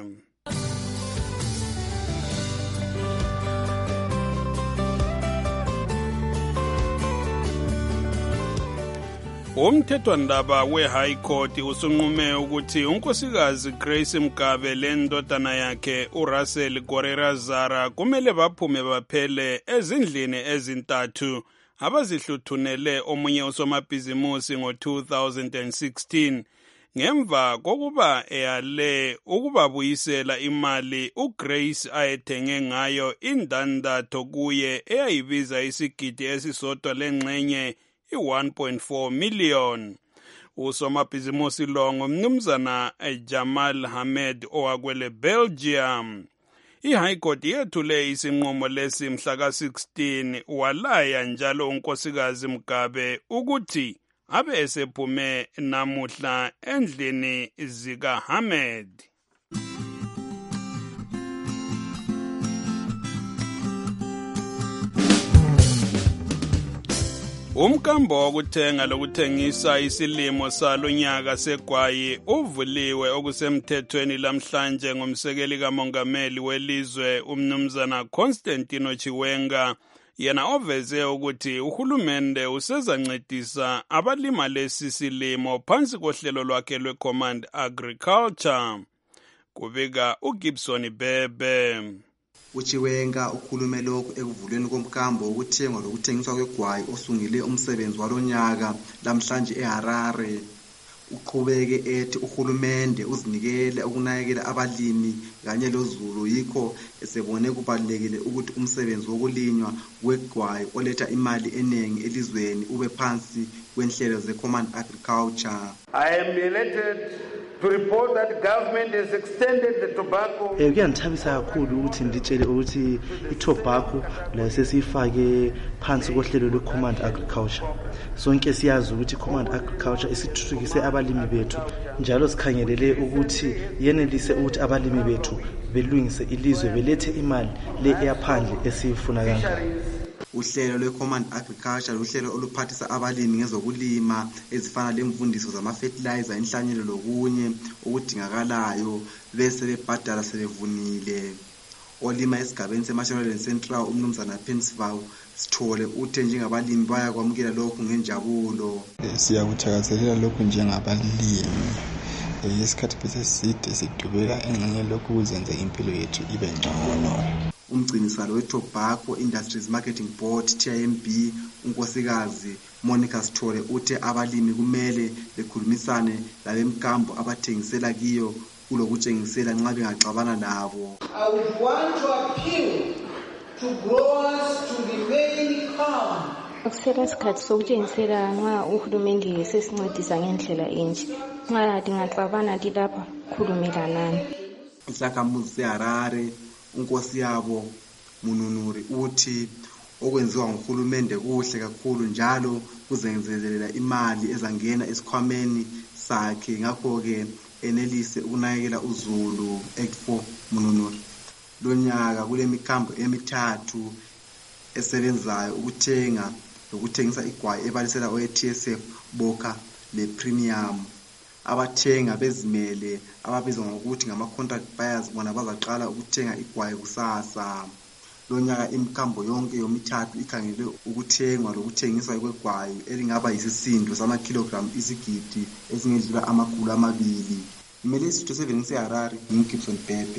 Umthethwandaba we-High Court usunqume ukuthi unkosikazi Grace Mgabe lendodana yakhe uRussell Gorerazara kumele baphume baphele ezindlini ezintathu abazihluthunele omunye usomabhizimusi ngo-2016 ngemva kokuba eyale ukubabuyisela imali uGrace ayethenge ngayo indandatho kuye eyayibiza isigidi esisodwa lengxenye i-1.4 million. Usomabhizimusi lo ngumnumzana Jamal Hamed owakwele Belgium. I-High Court yethule isinqumo lesi mhla ka-16 walaya njalo unkosikazi Mgabe ukuthi abe esephume namuhla endlini zika-Hamed. Umkambo wokuthenga lokuthengisa isilimo salonyaka segwayi uvuliwe okusemthethweni lamhlanje ngumsekeli kamongameli welizwe umnumzana Constantino Chiwenga yena oveze ukuthi uhulumende usezancedisa abalima lesi silimo phansi kohlelo lwakhe lwe-Command Agriculture. Kubika uGibson Bebe. uChiwenga ukhulume lokhu ekuvulweni komkambo wokuthengwa lokuthengiswa kwegwayi osungile umsebenzi walonyaka lamhlanje eHarare. Uqhubeke ethi uhulumende uzinikele ukunakekela abalimi kanye lozulu yikho esebone kubalekile ukuthi umsebenzi wokulinywa kwegwayi oletha imali eningi elizweni ube phansi kwenhlelo ze-Command Agriculture. I am elated to report that government has extended the tobacco. Kuyangithabisa kakhulu ukuthi ngitshele ukuthi i-tobacco la sesifake phansi kohlelo lwe-Command Agriculture. Sonke siyazi ukuthi i-Command Agriculture isithuthukise abalimi bethu njalo sikhangelele ukuthi yenelise ukuthi abalimi bethu belungise ilizwe belethe imali le eyaphandle esifuna kangaka. Uhlelo lwe-Command Agriculture luhlelo oluphathisa abalimi ngezokulima ezifana lemfundiso zama-fertilizer, inhlanyelo lokunye okudingakalayo bese bebhadala sebevunile. Olima esigabeni seMashonaland Central umnumzana Pensval Sithole uthe njengabalimi bayakwamukela lokhu ngenjabulo. Siyakuthakazelela lokhu njengabalimi. Isikhathi beseside sidubeka engxenye lokhu kuzenza impilo yethu ibe ngcono. Umgcinisalo we-Tobacco Industries Marketing Board TIMB unkosikazi Monica Sithole uthe abalimi kumele bekhulumisane labemkambo abathengisela kiyo kulokutshengisela nxa bengaxabana labo. I would want to appeal to growers to remain calm. Akusela isikhathi sokutshengisela nxa uhulumende sesincedisa ngendlela enje. Nxa dingaxabana dilapha khulumelanani. Isakhamuzi seHarare unkosi yabo Mununuri uthi okwenziwa nguhulumende kuhle kakhulu njalo kuzenzelela imali ezangena esikhwameni sakhe ngakho ke enelise ukunakekela uzulu. Expo Mununuri lonyaka kule mikhambo emithathu esebenzayo ukuthenga lokuthengisa igwayi ebalisela owe-TSF Boka le-Premium. Abathenga bezimele ababizwa ngokuthi ngama-contract buyers bona bazaqala ukuthenga igwayi kusasa. Lonyaka imikhambo yonke yomithathu ikhangele ukuthengwa lokuthengiswa kwegwayi elingaba yisisindo sama-kilogram isigidi esingedlula 200. Imele isitho 7 seHarare ngumGibson Bebe.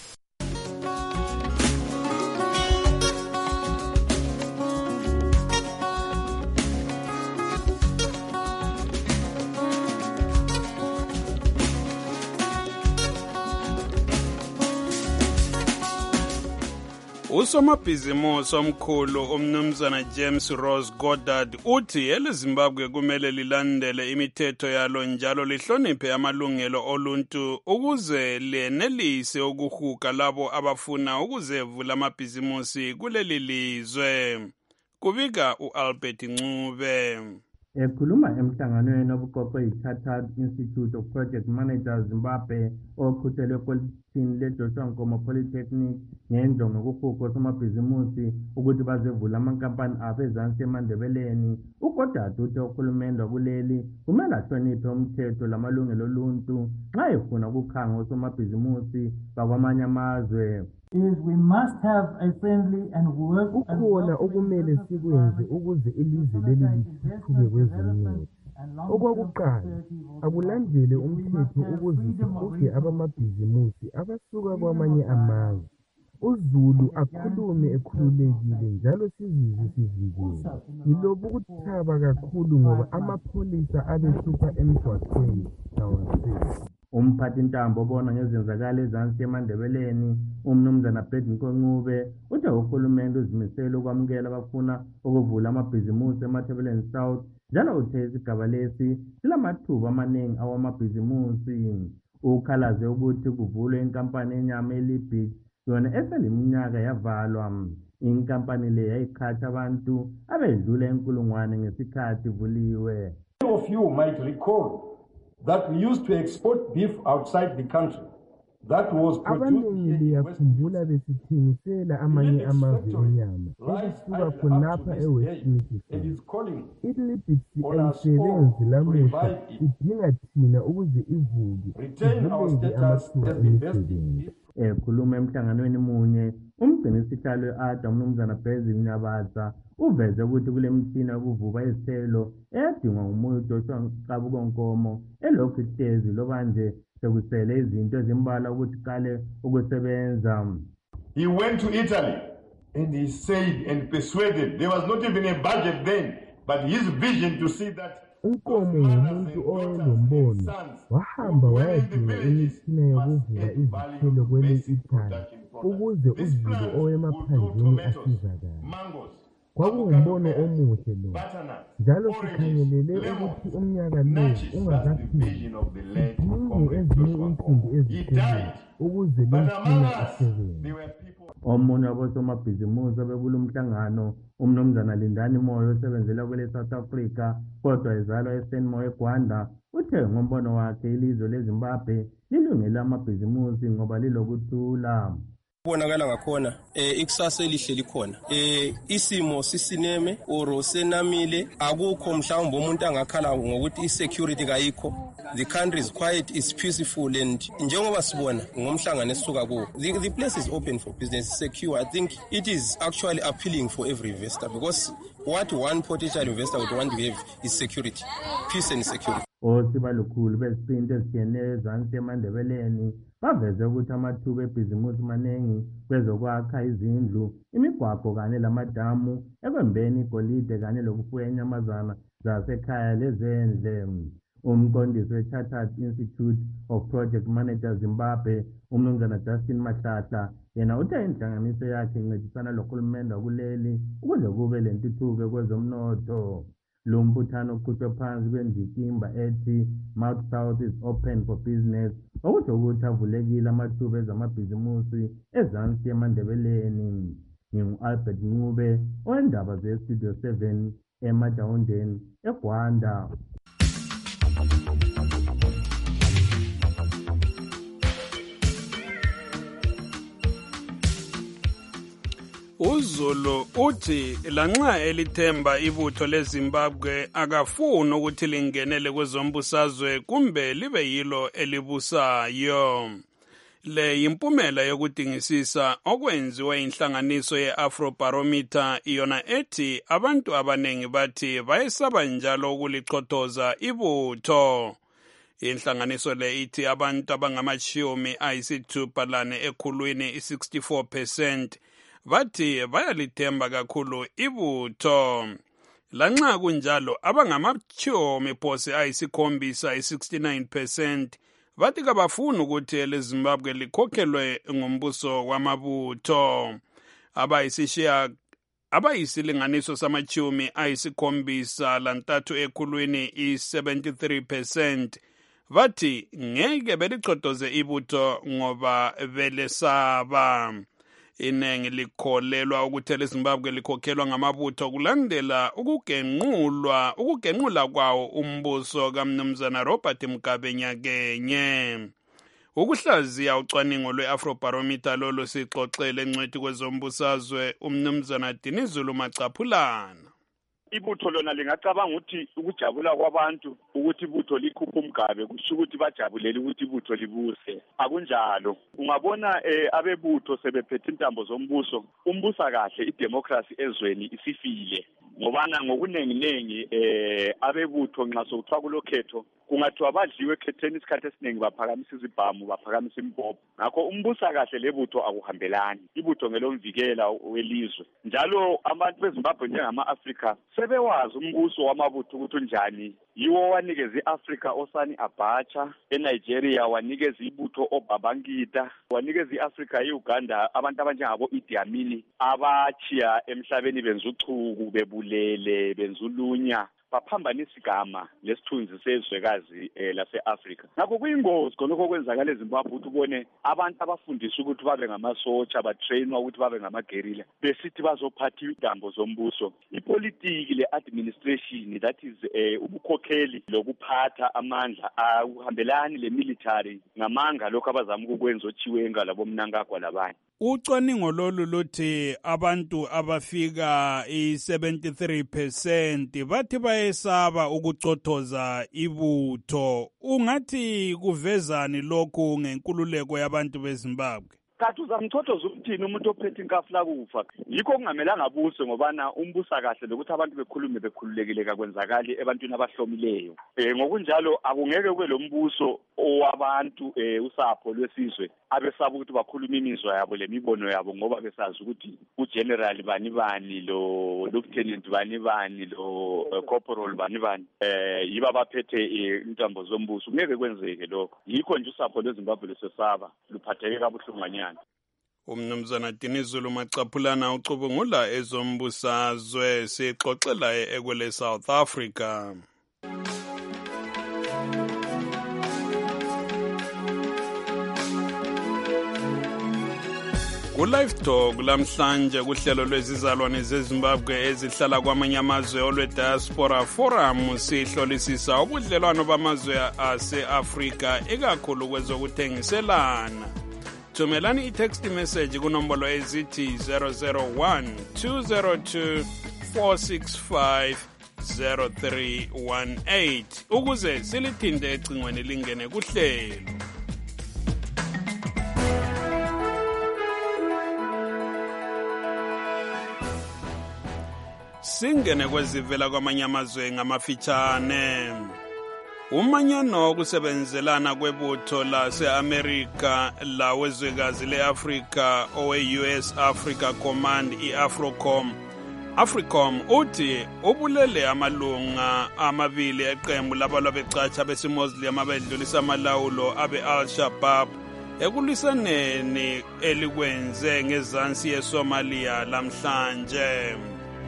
Usomabhizimusi omkhulu umnumzana James Ross Goddard uthi eleZimbabwe kumele lilandele imithetho yalo njalo lihloniphe amalungelo oluntu ukuze lenelise ukuhuga labo abafuna ukuzevula amabhizimusi kuleli lizwe. Kubika uAlbert Ncube. Ekhuluma emhlanganweni obuqoqwe yi-Chartered Institute of Project Managers Zimbabwe oqhutshelwe epolitishini leJoshua Nkomo Polytechnic ngenjongo yokuhuga osomabhizimusi ukuthi bazevula amankampani abo ezansi emandebeleni, uGoddard uthe uhulumende wakuleli kumele ahloniphe umthetho lamalungelo oluntu nxa efuna ukukhanga osomabhizimusi bakwamanye amazwe. We must have a friendly and work. Kukhona okumele sikwenze ukuze ilizwe leli lithuthuke kwezomnotho. Okwakuqala, akulandele umthetho ukuze sihuge abamabhizimusi abasuka kwamanye amazwe. uZulu akhulume ekhululekile njalo sizizwe sivikele. Ngiloba ukuthaba kakhulu ngoba amapholisa abehlupha emgwaqweni awasizi. Umphathi ntambo obona ngezenzakalo ezansi emandebeleni umnumzana Bednko Ncube uthe uhulumende uzimisele ukwamukela abafuna ukuvula amabhizimusi eMathebeleni South njalo uthe isigaba lesi silamathuba amaningi awamabhizimusi. Ukhalaze ukuthi kuvulwe inkampani enyama eLibik yona eseliminyaka yavalwa. Inkampani le yayikhatha abantu abedlula inkulungwane ngesikhathi ivuliwe. Many of you might recall that we used to export beef outside the country. That was abaningi liyakhumbula besithengisela amanye amazwe enyama okusuka khonapha eWestern Cape. iLibik ayisebenzi lamuhla idinga thina ukuze ivuke ivuleke amathuba emisebenzi. Ekhuluma emhlanganweni munye umgcinisihlalo we-ADA umnumzana Basil Nyabaza uveze ukuthi kule mtshina yokuvuba izithelo eyadingwa ngumoya uJoshua Nkomo elokhu ihlezi loba nje sekusele izinto ezimbalwa ukuthi qale ukusebenza. He went to Italy and he said and persuaded, there was not even a budget then, but his vision to see that uNkomo ngumuntu owayelombono wahamba wayadinga imitshina yokuvuba izithelo kwele Italy ukuze uZulu owemaphandleni asizakale. Kwakuwumbono omuhle lo, njalo sikhangelele ukuthi umnyaka lo ungakapheli sidinge ezinye insimbi ezithile ukuze lemtshina isebenze. Omunye wabosomabhizimusi abekula umhlangano umnumzana Lindani Moyo osebenzela kwele South Africa kodwa ezalwa eSenmoya eGwanda uthe ngombono wakhe ilizwe leZimbabwe lilungele amabhizimusi ngoba lilokuthula. Kubonakala ngakhona ikusasa elihle likhona isimo sisineme oro senamile akukho mhlawumbe umuntu angakhala ngokuthi isecurity kayikho. The country is quiet, is peaceful, and njengoba sibona ngomhlangano esisuka kuwo the place is open for business, secure. I think it is actually appealing for every investor because what one potential investor would want to have is security, peace and security. Osibalukhulu beziqinti ezitshiyeneyo ezansi emandebeleni baveze ukuthi amathuba ebhizimusi maningi kwezokwakha izindlu, imigwaqo kanye lamadamu, ekwembeni igolide kanye lokufuya inyamazana zasekhaya lezendle. Umqondisi we-Chartered Institute of Project Managers Zimbabwe umnumzana Justin Mahlahla yena uthe inhlanganiso yakhe incedisana lohulumende wakuleli ukuze kube lentuthuko kwezomnotho. Lo mbuthano uqhutshwe phansi kwendikimba ethi Mouth South is open for business okusho ukuthi avulekile amathuba ezamabhizimusi ezansi emandebeleni. Ngingu-Albert Ncube owendaba ze-Studio 7 eMajawundeni eGwanda. uZulu uthi lanxa elithemba ibutho leZimbabwe akafuni ukuthi lingenele kwezombusazwe kumbe libe yilo elibusayo. Le yimpumela yokudingisisa okwenziwe inhlanganiso ye-Afrobarometer iyona ethi abantu abanengi bathi bayesaba njalo ukulichothoza ibutho. Inhlanganiso le ithi abantu abangama-60 ekhulwini 64% bathi bayalithemba kakhulu ibutho. Lanxa kunjalo abangama-69% bathi kabafuni ukuthi eleZimbabwe likhokhelwe ngumbuso wamabutho. abayisilinganiso samachumi ayisikhombisa lantathu ekhulwini i-73% bathi ngeke belichotoze ibutho ngoba belesaba. Inengi likholelwa ukuthi eleZimbabwe likhokhelwa ngamabutho kulandela ukugenqula kwawo umbuso kaMnumzana Robert Mugabe nyakenye. Ukuhlaziya ucwaningo lwe-Afrobarometer lolo sixoxele encwadi kwezombusazwe uMnumzana Dinizulu Macaphulana. Ibutho lona lingacabanga ukuthi ukujabula kwabantu ukuthi ibutho likhupha umgabe kusho ukuthi bajabulela ukuthi ibutho libuse. Akunjalo. Ungabona abebutho sebephethe intambo zombuso, umbusa kahle idemocracy ezweni isifile. Ngobana ngokunenginengi abebutho nxa sokuthiwa kulokhetho kungathiwa badliwe ekhetheni isikhathi esiningi baphakamisa izibhamu baphakamisa imibhobho. Ngakho umbusa kahle lebutho akuhambelani. Ibutho ngelomvikela welizwe. Njalo abantu beZimbabwe njengama-Afrika sebewazi umbuso wamabutho ukuthi unjani. Yiwo wanikeza i-Afrika Osani Abacha, eNigeria wanikeza ibutho oBabangida, wanikeza i-Afrika i-Uganda abantu abanjengabo Idi Amin abachiya emhlabeni benza uchuku bebulele benza ulunya baphambanisa igama lesithunzi sezwekazi lase-Afrika. Ngakho kuyingozi khonokho kwenzakala eZimbabwe ukuthi ubone abantu abafundiswa ukuthi babe ngamasotsha batrainwa ukuthi babe ngamagerilla besithi bazophatha intambo zombuso. Ipolitiki le-administration, that is ubukhokheli lokuphatha amandla akuhambelani le-military ngamanga lokho abazama ukukwenza oChiwenga labomnangagwa labanye. Ucwaningo lolu luthi abantu abafika i-73% bathi bayesaba ukucothoza ibutho. Ungathi kuvezani lokhu ngenkululeko yabantu beZimbabwe? Kathi uzamchothoza ukuthini umuntu ophethe inkafula kufa? Yikho kungamelanga abuse ngobana umbusa kahle lokuthi abantu bekhulume bekhululekile kakwenzakali ebantwini abahlomileyo. Ngokunjalo akungeke kube lo mbuso owabantu usapho lwesizwe abesaba ukuthi bakhuluma imizwa yabo lemibono yabo ngoba besazi ukuthi ugeneral bani lo lieutenant bani lo corporal bani yiba baphethe intambo zombuso. Ngeke kwenzeke lokho. Yikho nje usapho lweZimbabwe lesesaba luphatheke kabuhlunganyana. Umnumzana Dinizulu Macaphulana ucubungula ezombusazwe sixoxela ekwele South Africa. Ku-Live Talk lamhlanje kuhlelo lwezizalwane zeZimbabwe ezihlala kwamanye amazwe olwe-Diaspora Forum sihlolisisa ubudlelwano bamazwe ase-Afrika ikakhulu kwezokuthengiselana. Thumelani i-text message kunombolo ezithi 001 202 465 0318 ukuze silithinte ecingweni lingene kuhlelo. Singene kwezivela kwamanye amazwe ngamafitshane. Umanyano wokusebenzelana kwebutho lase-Amerika lawezwekazi le-Afrika owe-US Africa Command i-AFRICOM uthi ubulele amalunga amabili eqembu labalwa becatsha besimozilem abedlulisa amalawulo abe-Al-Shabaab ekulwisaneni elikwenze ngezansi yeSomalia lamhlanje.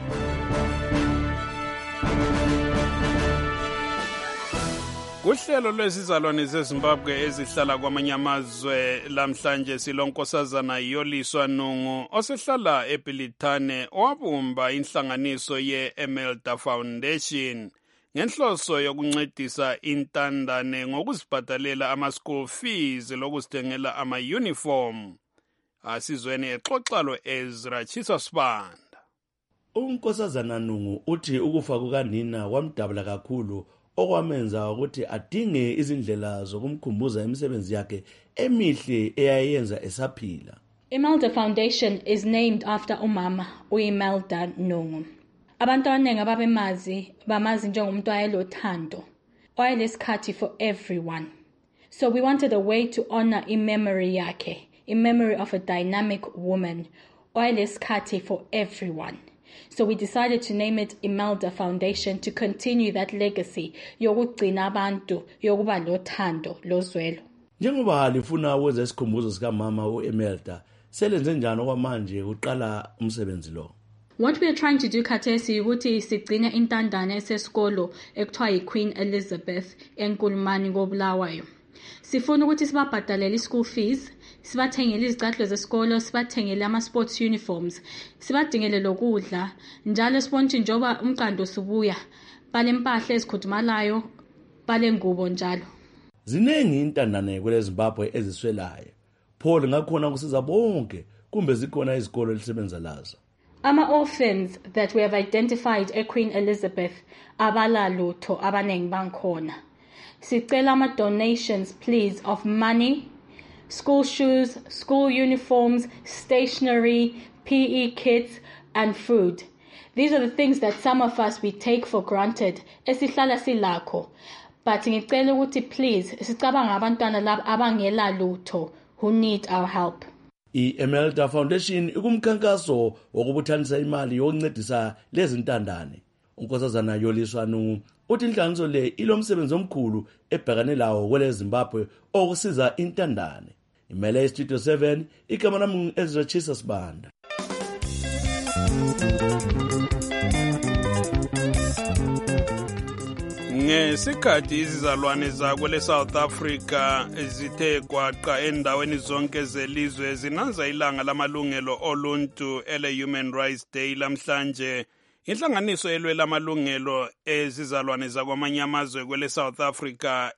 Kuhlelo lwezizalwane zeZimbabwe ezihlala kwamanye amazwe lamhlanje silonkosazana Yoliswa Nungu osehlala eBilitane owabumba inhlanganiso ye-Emelda Foundation ngenhloso yokuncedisa intandane ngokuzibhadalela ama-school fees lokuzithengela ama-uniform. Asizweni exoxa lo-Ezra Chisosibanda. Unkosazana Nungu uthi ukufa kukanina kwamdabula kakhulu okwamenza ukuthi adinge izindlela zokumkhumbuza imisebenzi yakhe emihle eyayenza esaphila. Imelda Foundation is named after umama uImelda Nungu. Abantu abaningi ababemazi bamazi njengomuntu owayelothando, owayelesikhathi for everyone. So we wanted a way to honor memory yakhe, memory of a dynamic woman, owayelesikhathi for everyone. So we decided to name it Imelda Foundation to continue that legacy yokugcina abantu yokuba lothando lozwelo. Njengoba lifuna ukwenza isikhumbuzo sika mama uEmelda, selenze njani okwamanje uqala umsebenzi lo? What we are trying to do khathesi ukuthi sigcine intandane esesikolo ekuthiwa yiQueen Elizabeth eNkulumani koBulawayo. Sifuna ukuthi sibabhadalele i-school fees, sibathengele izicathulo zesikolo, sibathengele ama-sports uniforms, sibadingele lokudla, njalo sibona ukuthi njengoba umqando subuya, bale mpahla ezikhudumalayo, bale ngubo njalo. Ziningi intandane kwele Zimbabwe eziswelayo. Paul ngakhona kusiza bonke kumbe zikhona izikolo elisebenza lazo. Ama-orphans that we have identified eQueen Elizabeth abalalutho abanengi bankhona. Sicela ama-donations please of money, school shoes, school uniforms, stationery, PE kits and food. These are the things that some of us we take for granted esihlala silakho. But ngicela ukuthi please sicabanga abantwana laba abangela lutho who need our help. I-Emelda Foundation ikumkhankaso wokubuthanisa imali yokuncedisa lezi ntandane. Unkosazana Yoliswa Nungu uthi inhlanganiso le ilomsebenzi omkhulu ebhekane lawo kwele Zimbabwe okusiza intandane. Imele Studio 7 igama lami Ezra Jesus Banda. Ngesikhathi izizalwane zakwele South Africa zithe kwaqa endaweni zonke zelizwe zinanza ilanga lamalungelo oluntu ele Human Rights Day lamhlanje, inhlanganiso elwela amalungelo ezizalwane zakwamanye amazwe kwele South Africa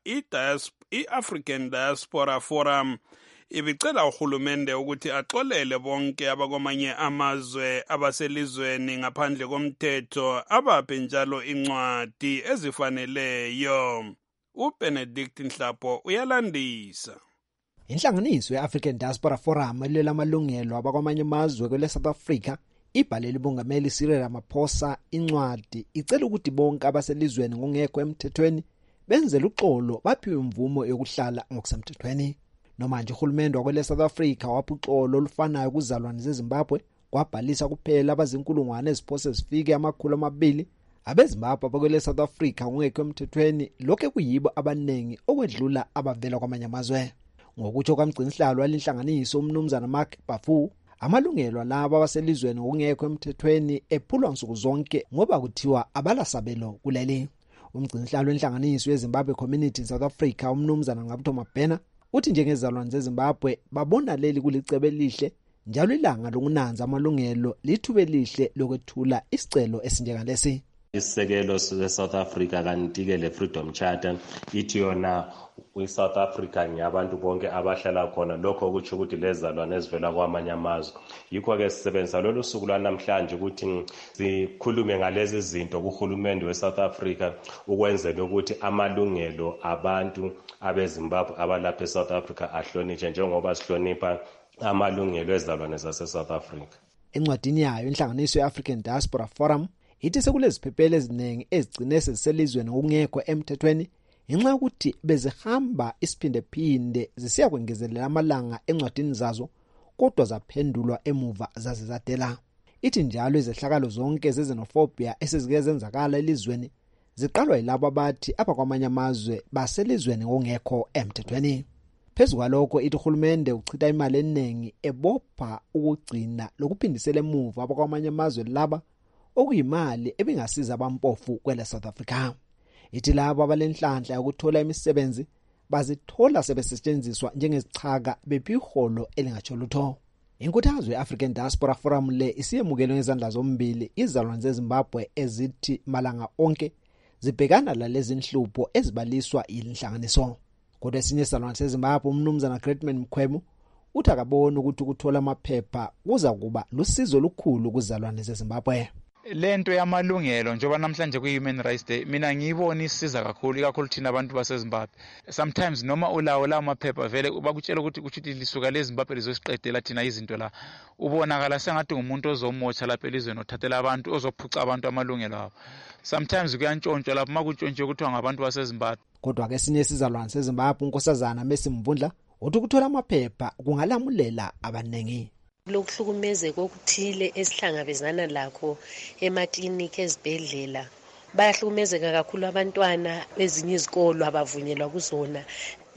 i-African Diaspora Forum ibicela uhulumende ukuthi axolele bonke abakwamanye amazwe abaselizweni ngaphandle komthetho abaphe njalo incwadi ezifaneleyo. uBenedict Nhlapo uyalandisa. Inhlanganiso ye-African Diaspora Forum elwela amalungelo abakwamanye amazwe kwele South Africa ibhalele uBongameli Cyril Ramaphosa incwadi icela ukuthi bonke abaselizweni ngongekho emthethweni benzele uxolo baphiwe imvumo yokuhlala ngokusemthethweni. Nomanje uhulumende wakwele South Africa wapha uxolo olufanayo kuzalwane zeZimbabwe kwabhalisa kuphela abazinkulungwane eziphose zifike 200 abeZimbabwe abakwele South Africa ngongekho emthethweni, lokho kuyibo abanengi okwedlula abavela kwamanye amazwe. Ngokutsho kwamgcinisihlalo walinhlanganiso umnumzana Mark Bafu, amalungelo alabo abaselizweni ngongekho emthethweni ephulwa nsuku zonke ngoba kuthiwa abalasabelo kuleli. Umgcinisihlalo wenhlanganiso yeZimbabwe Community in South Africa umnumzana Ngabutho Mabhena uthi njengezalwane zeZimbabwe babona leli kulicebe elihle njalo ilanga lokunanza amalungelo lithuba elihle lokwethula isicelo esinjengalesi. Isisekelo se-South Africa kanti-ke le Freedom Charter ithi yona kwi-South Africa ngiyabantu bonke abahlala khona, lokho kutsho ukuthi lezalwane ezivela kwamanye amazwe. Yikho-ke sisebenzisa lolu suku lwanamhlanje ukuthi sikhulume ngalezi zinto kuhulumende we-South Africa ukwenzela ukuthi amalungelo abantu abeZimbabwe abalapha e-South Africa ahlonitshwe njengoba sihlonipha amalungelo ezalwane zase-South Africa. Encwadini yayo inhlanganiso ye-African Diaspora Forum ithi sekuleziphephelo eziningi ezigcine seziselizweni ngokungekho emthethweni ngenxa yokuthi bezihamba isiphinde zisiya kwengezelela amalanga encwadini zazo kodwa zaphendulwa emuva zaze zadela. Ithi njalo izehlakalo zonke zezenophobia esezike zenzakala elizweni ziqalwa yilabo abathi abakwamanye amazwe baselizweni ngokungekho emthethweni. Phezu kwalokho ithi uhulumende uchitha imali eningi ebopha ukugcina lokuphindisela emuva abakwamanye amazwe laba okuyimali ebingasiza abampofu kwele South Africa. Ithi labo abalenhlanhla yokuthola imisebenzi bazithola sebesetshenziswa njengezichaka bephiholo elingatsho lutho. Inkuthazo ye-African Diaspora Forum le isiyemukele ngezandla zombili izalwane zeZimbabwe ezithi malanga onke zibhekana lalezi inhlupho ezibaliswa yilinhlanganiso. Kodwa esinye isizalwane seZimbabwe umnumzana Greatman Mkhwebo uthi akabona ukuthi ukuthola amaphepha kuza kuba lusizo olukhulu kuzalwane zeZimbabwe. Lento yamalungelo njengoba namhlanje kwi-Human Rights Day mina ngiyibona isiza kakhulu ikakhulu thina abantu baseZimbabwe. Sometimes noma ulawo la maphepha vele bakutshela ukuthi lisuka leZimbabwe lizosiqedela thina izinto la, ubonakala sengathi umuntu ozomotsha lapha elizweni othathela abantu ozophuca abantu amalungelo abo. Sometimes kuyantshontshwa lapha makuntshontshe kuthiwa ngabantu baseZimbabwe. Kodwa ke sinye isizalwane seZimbabwe unkosazana Messi Mvundla uthi ukuthola amaphepha kungalamulela abanengi. Lokuhlukumezeka okuthile esihlangabezana lakho emakliniki ezibhedlela bayahlukumezeka kakhulu abantwana bezinye izikolo abavunyelwa kuzona.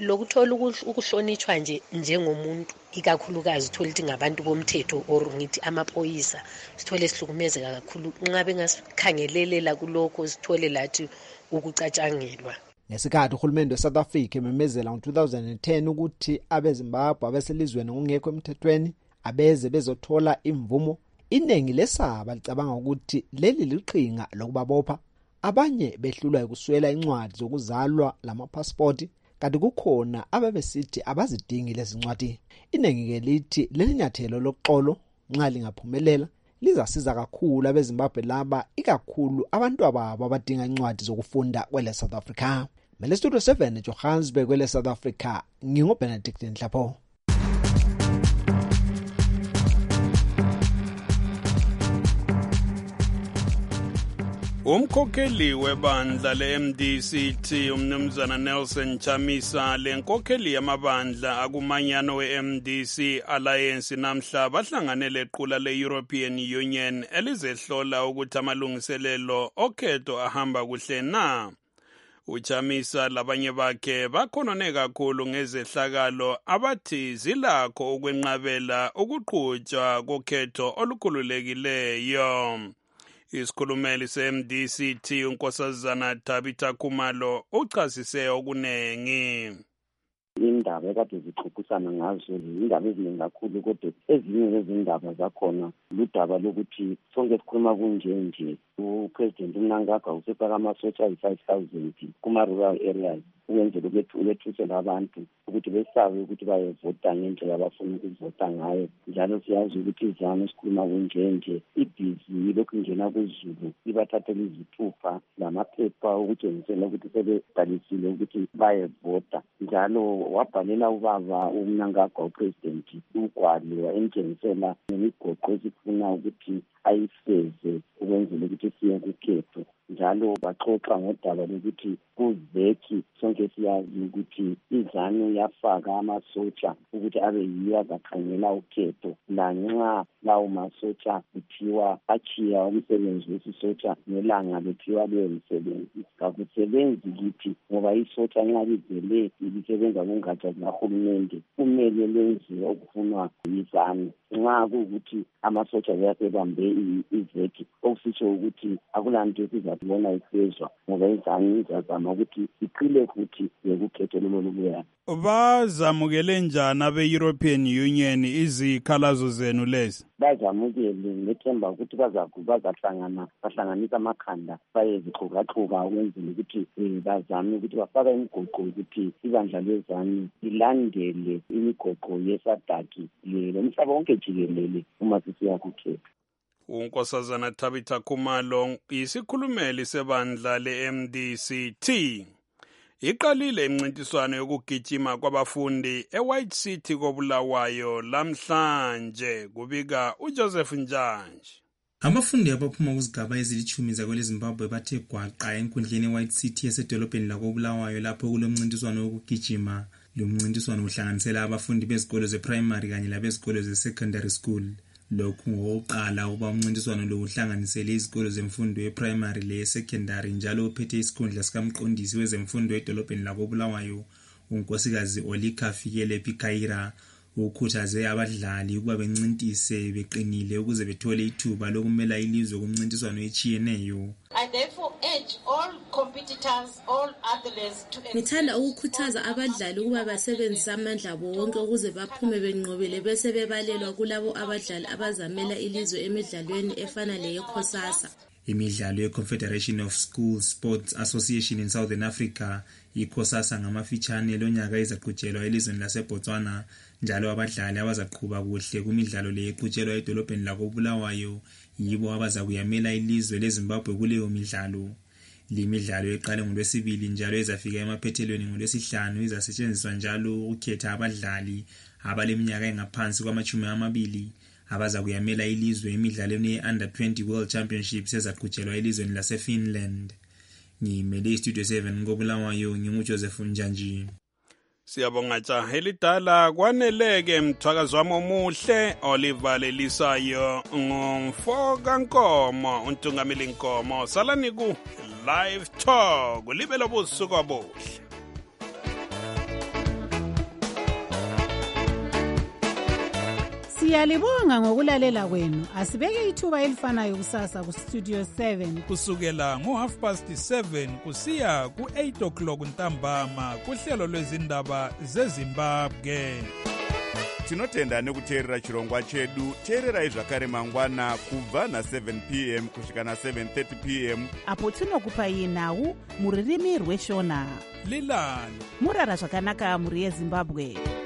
lokuthola ukuhlonitshwa nje njengomuntu, ikakhulukazi uthola ukuthi ngabantu bomthetho or ngithi amaphoyisa, sithole sihlukumezeka kakhulu nxa bengasikhangelela kulokho, sithole lathi ukucatshangelwa. Ngesikhathi uhulumende weSouth Africa ememezela ngo-2010 ukuthi abeZimbabwe abeselizweni ngokungekho emthethweni abeze bezothola imvumo, iningi lesaba licabanga ukuthi leli liqhinga lokubabopha. Abanye behlulwa ukuswela incwadi zokuzalwa lamapasipoti, kanti kukhona ababesithi abazidingi lezi ncwadi. Iningi ke lithi leli nyathelo lokuxolo nxa lingaphumelela lizasiza kakhulu abeZimbabwe laba, ikakhulu abantu ababo abadinga incwadi zokufunda kwele South Africa. Mele Studio 7 Johannesburg kwele South Africa, ngingoBenedict Nhlapho. Umkhokheli webandla le-MDCT umnumzana Nelson Chamisa lenkokheli yamabandla akumanyano we-MDC Alliance namhla bahlanganele equla le-European Union elizehlola ukuthi amalungiselelo okhetho ahamba kuhle na. Uchamisa labanye bakhe bakhonone kakhulu ngezehlakalo abathi zilakho ukwenqabela ukuqhutshwa kokhetho olukhululekileyo. Isikhulumeli se-MDCT unkosazana Tabitha Khumalo uchasise okunengi. Indaba ekade zixoxisana ngazo indaba eziningi kakhulu, kodwa ezinye zezindaba zakhona ludaba lokuthi sonke sikhuluma kunje uPresident uMnangagwa usefaka amasotsha ayi-5,000 kuma-rural areas ukwenzela ukwethusela abantu ukuthi besabe ukuthi bayevota ngendlela abafuna ukuvota ngayo. Njalo siyazi ukuthi izanu sikhuluma kunje ibhizi lokhu ingena kuzulu ibathathela izithupha lamaphepha ukutshengisela ukuthi sebebhalisile ukuthi bayevota. Njalo wabhalela ubaba uMnangagwa uPresident ugwalo emtshengisela nemigoqo esifuna ukuthi ayifeze ukwenzela ukuthi siye kukhetho. Njalo baxoxa ngodaba lokuthi kuzeki sonke siyazi ukuthi izanu yafaka amasotsha ukuthi abe yiyo azakhangela ukhetho, lanxa lawo masotsha kuthiwa achiya umsebenzi wesisotsha ngelanga bethiwa leyo msebenzi. Kakusebenzi kithi ngoba isotsha nxa livele lisebenza kungatsha zikahulumende kumele lenziwe okufunwa yizanu. Nxa kuwukuthi amasotsha ziyasebambe izeki okusitsho ukuthi akulanto esizabona ifezwa ngoba izanu izazama ukuthi iqile futhi yekukhetho lolubuya. Bazamukele njani abe-European Union izikhalazo zenu lezi? Bazamukele ngethemba ukuthi bahlanganisa amakhanda bayezixhukaxhuka ukwenzela ukuthi bazame ukuthi bafaka imigoqo ukuthi ibandla lezanu lilandele imigoqo yesadaki lomhlaba wonke jikelele uma sisiya kukhetho. Unkosazana Tabitha Khumalo isikhulumeli sebandla le-MDCT. Iqalile imncintiswano yokugijima kwabafundi eWhite City koBulawayo lamhlanje, kubika uJoseph Njanji. Abafundi abaphuma kuzigaba ezilithumi zakwele Zimbabwe bathe gwaqa enkundleni eWhite City esedolobheni lakoBulawayo lapho kulomncintiswano wokugijima. Lo mncintiswano uhlanganisela abafundi bezikolo zeprimary kanye labezikolo zesecondary school. Lokhu ngokuqala uba umncintiswano lo uhlanganisele izikolo zemfundo yeprimary leyesecondary njalo uphethe isikhundla sikamqondisi wezemfundo edolobheni lakoBulawayo unkosikazi Olika Fikele Pikaira. Ukhuthaze abadlali ukuba bencintise beqinile ukuze bethole ithuba lokumela ilizwe kumncintiswano etshiyeneyo. Ngithanda ukukhuthaza abadlali ukuba basebenzise amandla abo wonke ukuze baphume benqobele bese bebalelwa kulabo abadlali abazamela ilizwe emidlalweni efana leyekhosasa. Imidlalo ye-Confederation of School Sports Association in Southern Africa, ikhosasa ngamafitshane lonyaka izaqhutshelwa elizweni laseBotswana, njalo abadlali abazaqhuba kuhle kumidlalo le eqhutshelwa edolobheni lakoBulawayo yibo abazakuyamela ilizwe leZimbabwe kuleyo midlalo. Limidlalo eqale ngoLwesibili njalo ezafika emaphethelweni ngoLwesihlanu izasetshenziswa njalo ukukhetha abadlali abaleminyaka engaphansi kwama-20 abazakuyamela ilizwe emidlalweni ye-Under 20 World Championships ezaqhutshelwa elizweni laseFinland. Ngimele iStudio 7 koBulawayo nginguJoseph Njanji. Siyabonga jaha elidala kwaneleke mthwakazi wami omuhle Oliver Lelisayo ngomfoka Nkomo untungameli Nkomo. Salani ku Live Talk libe lobusuku obuhle. Siyalibonga ngokulalela kwenu. Asibeke ithuba elifanayo kusasa ku Studio 7 kusukela ngo7:30 kusiya ku8:00 ntambama kuhlelo lwezindaba zeZimbabwe. Tinotenda nekuteerera chirongwa chedu. Teererai zvakare mangwana kubva na7 p.m. kusvika na7:30 p.m. apo tinokupai nhau muririmi rweshona. Lilani murara zvakanaka muri yeZimbabwe.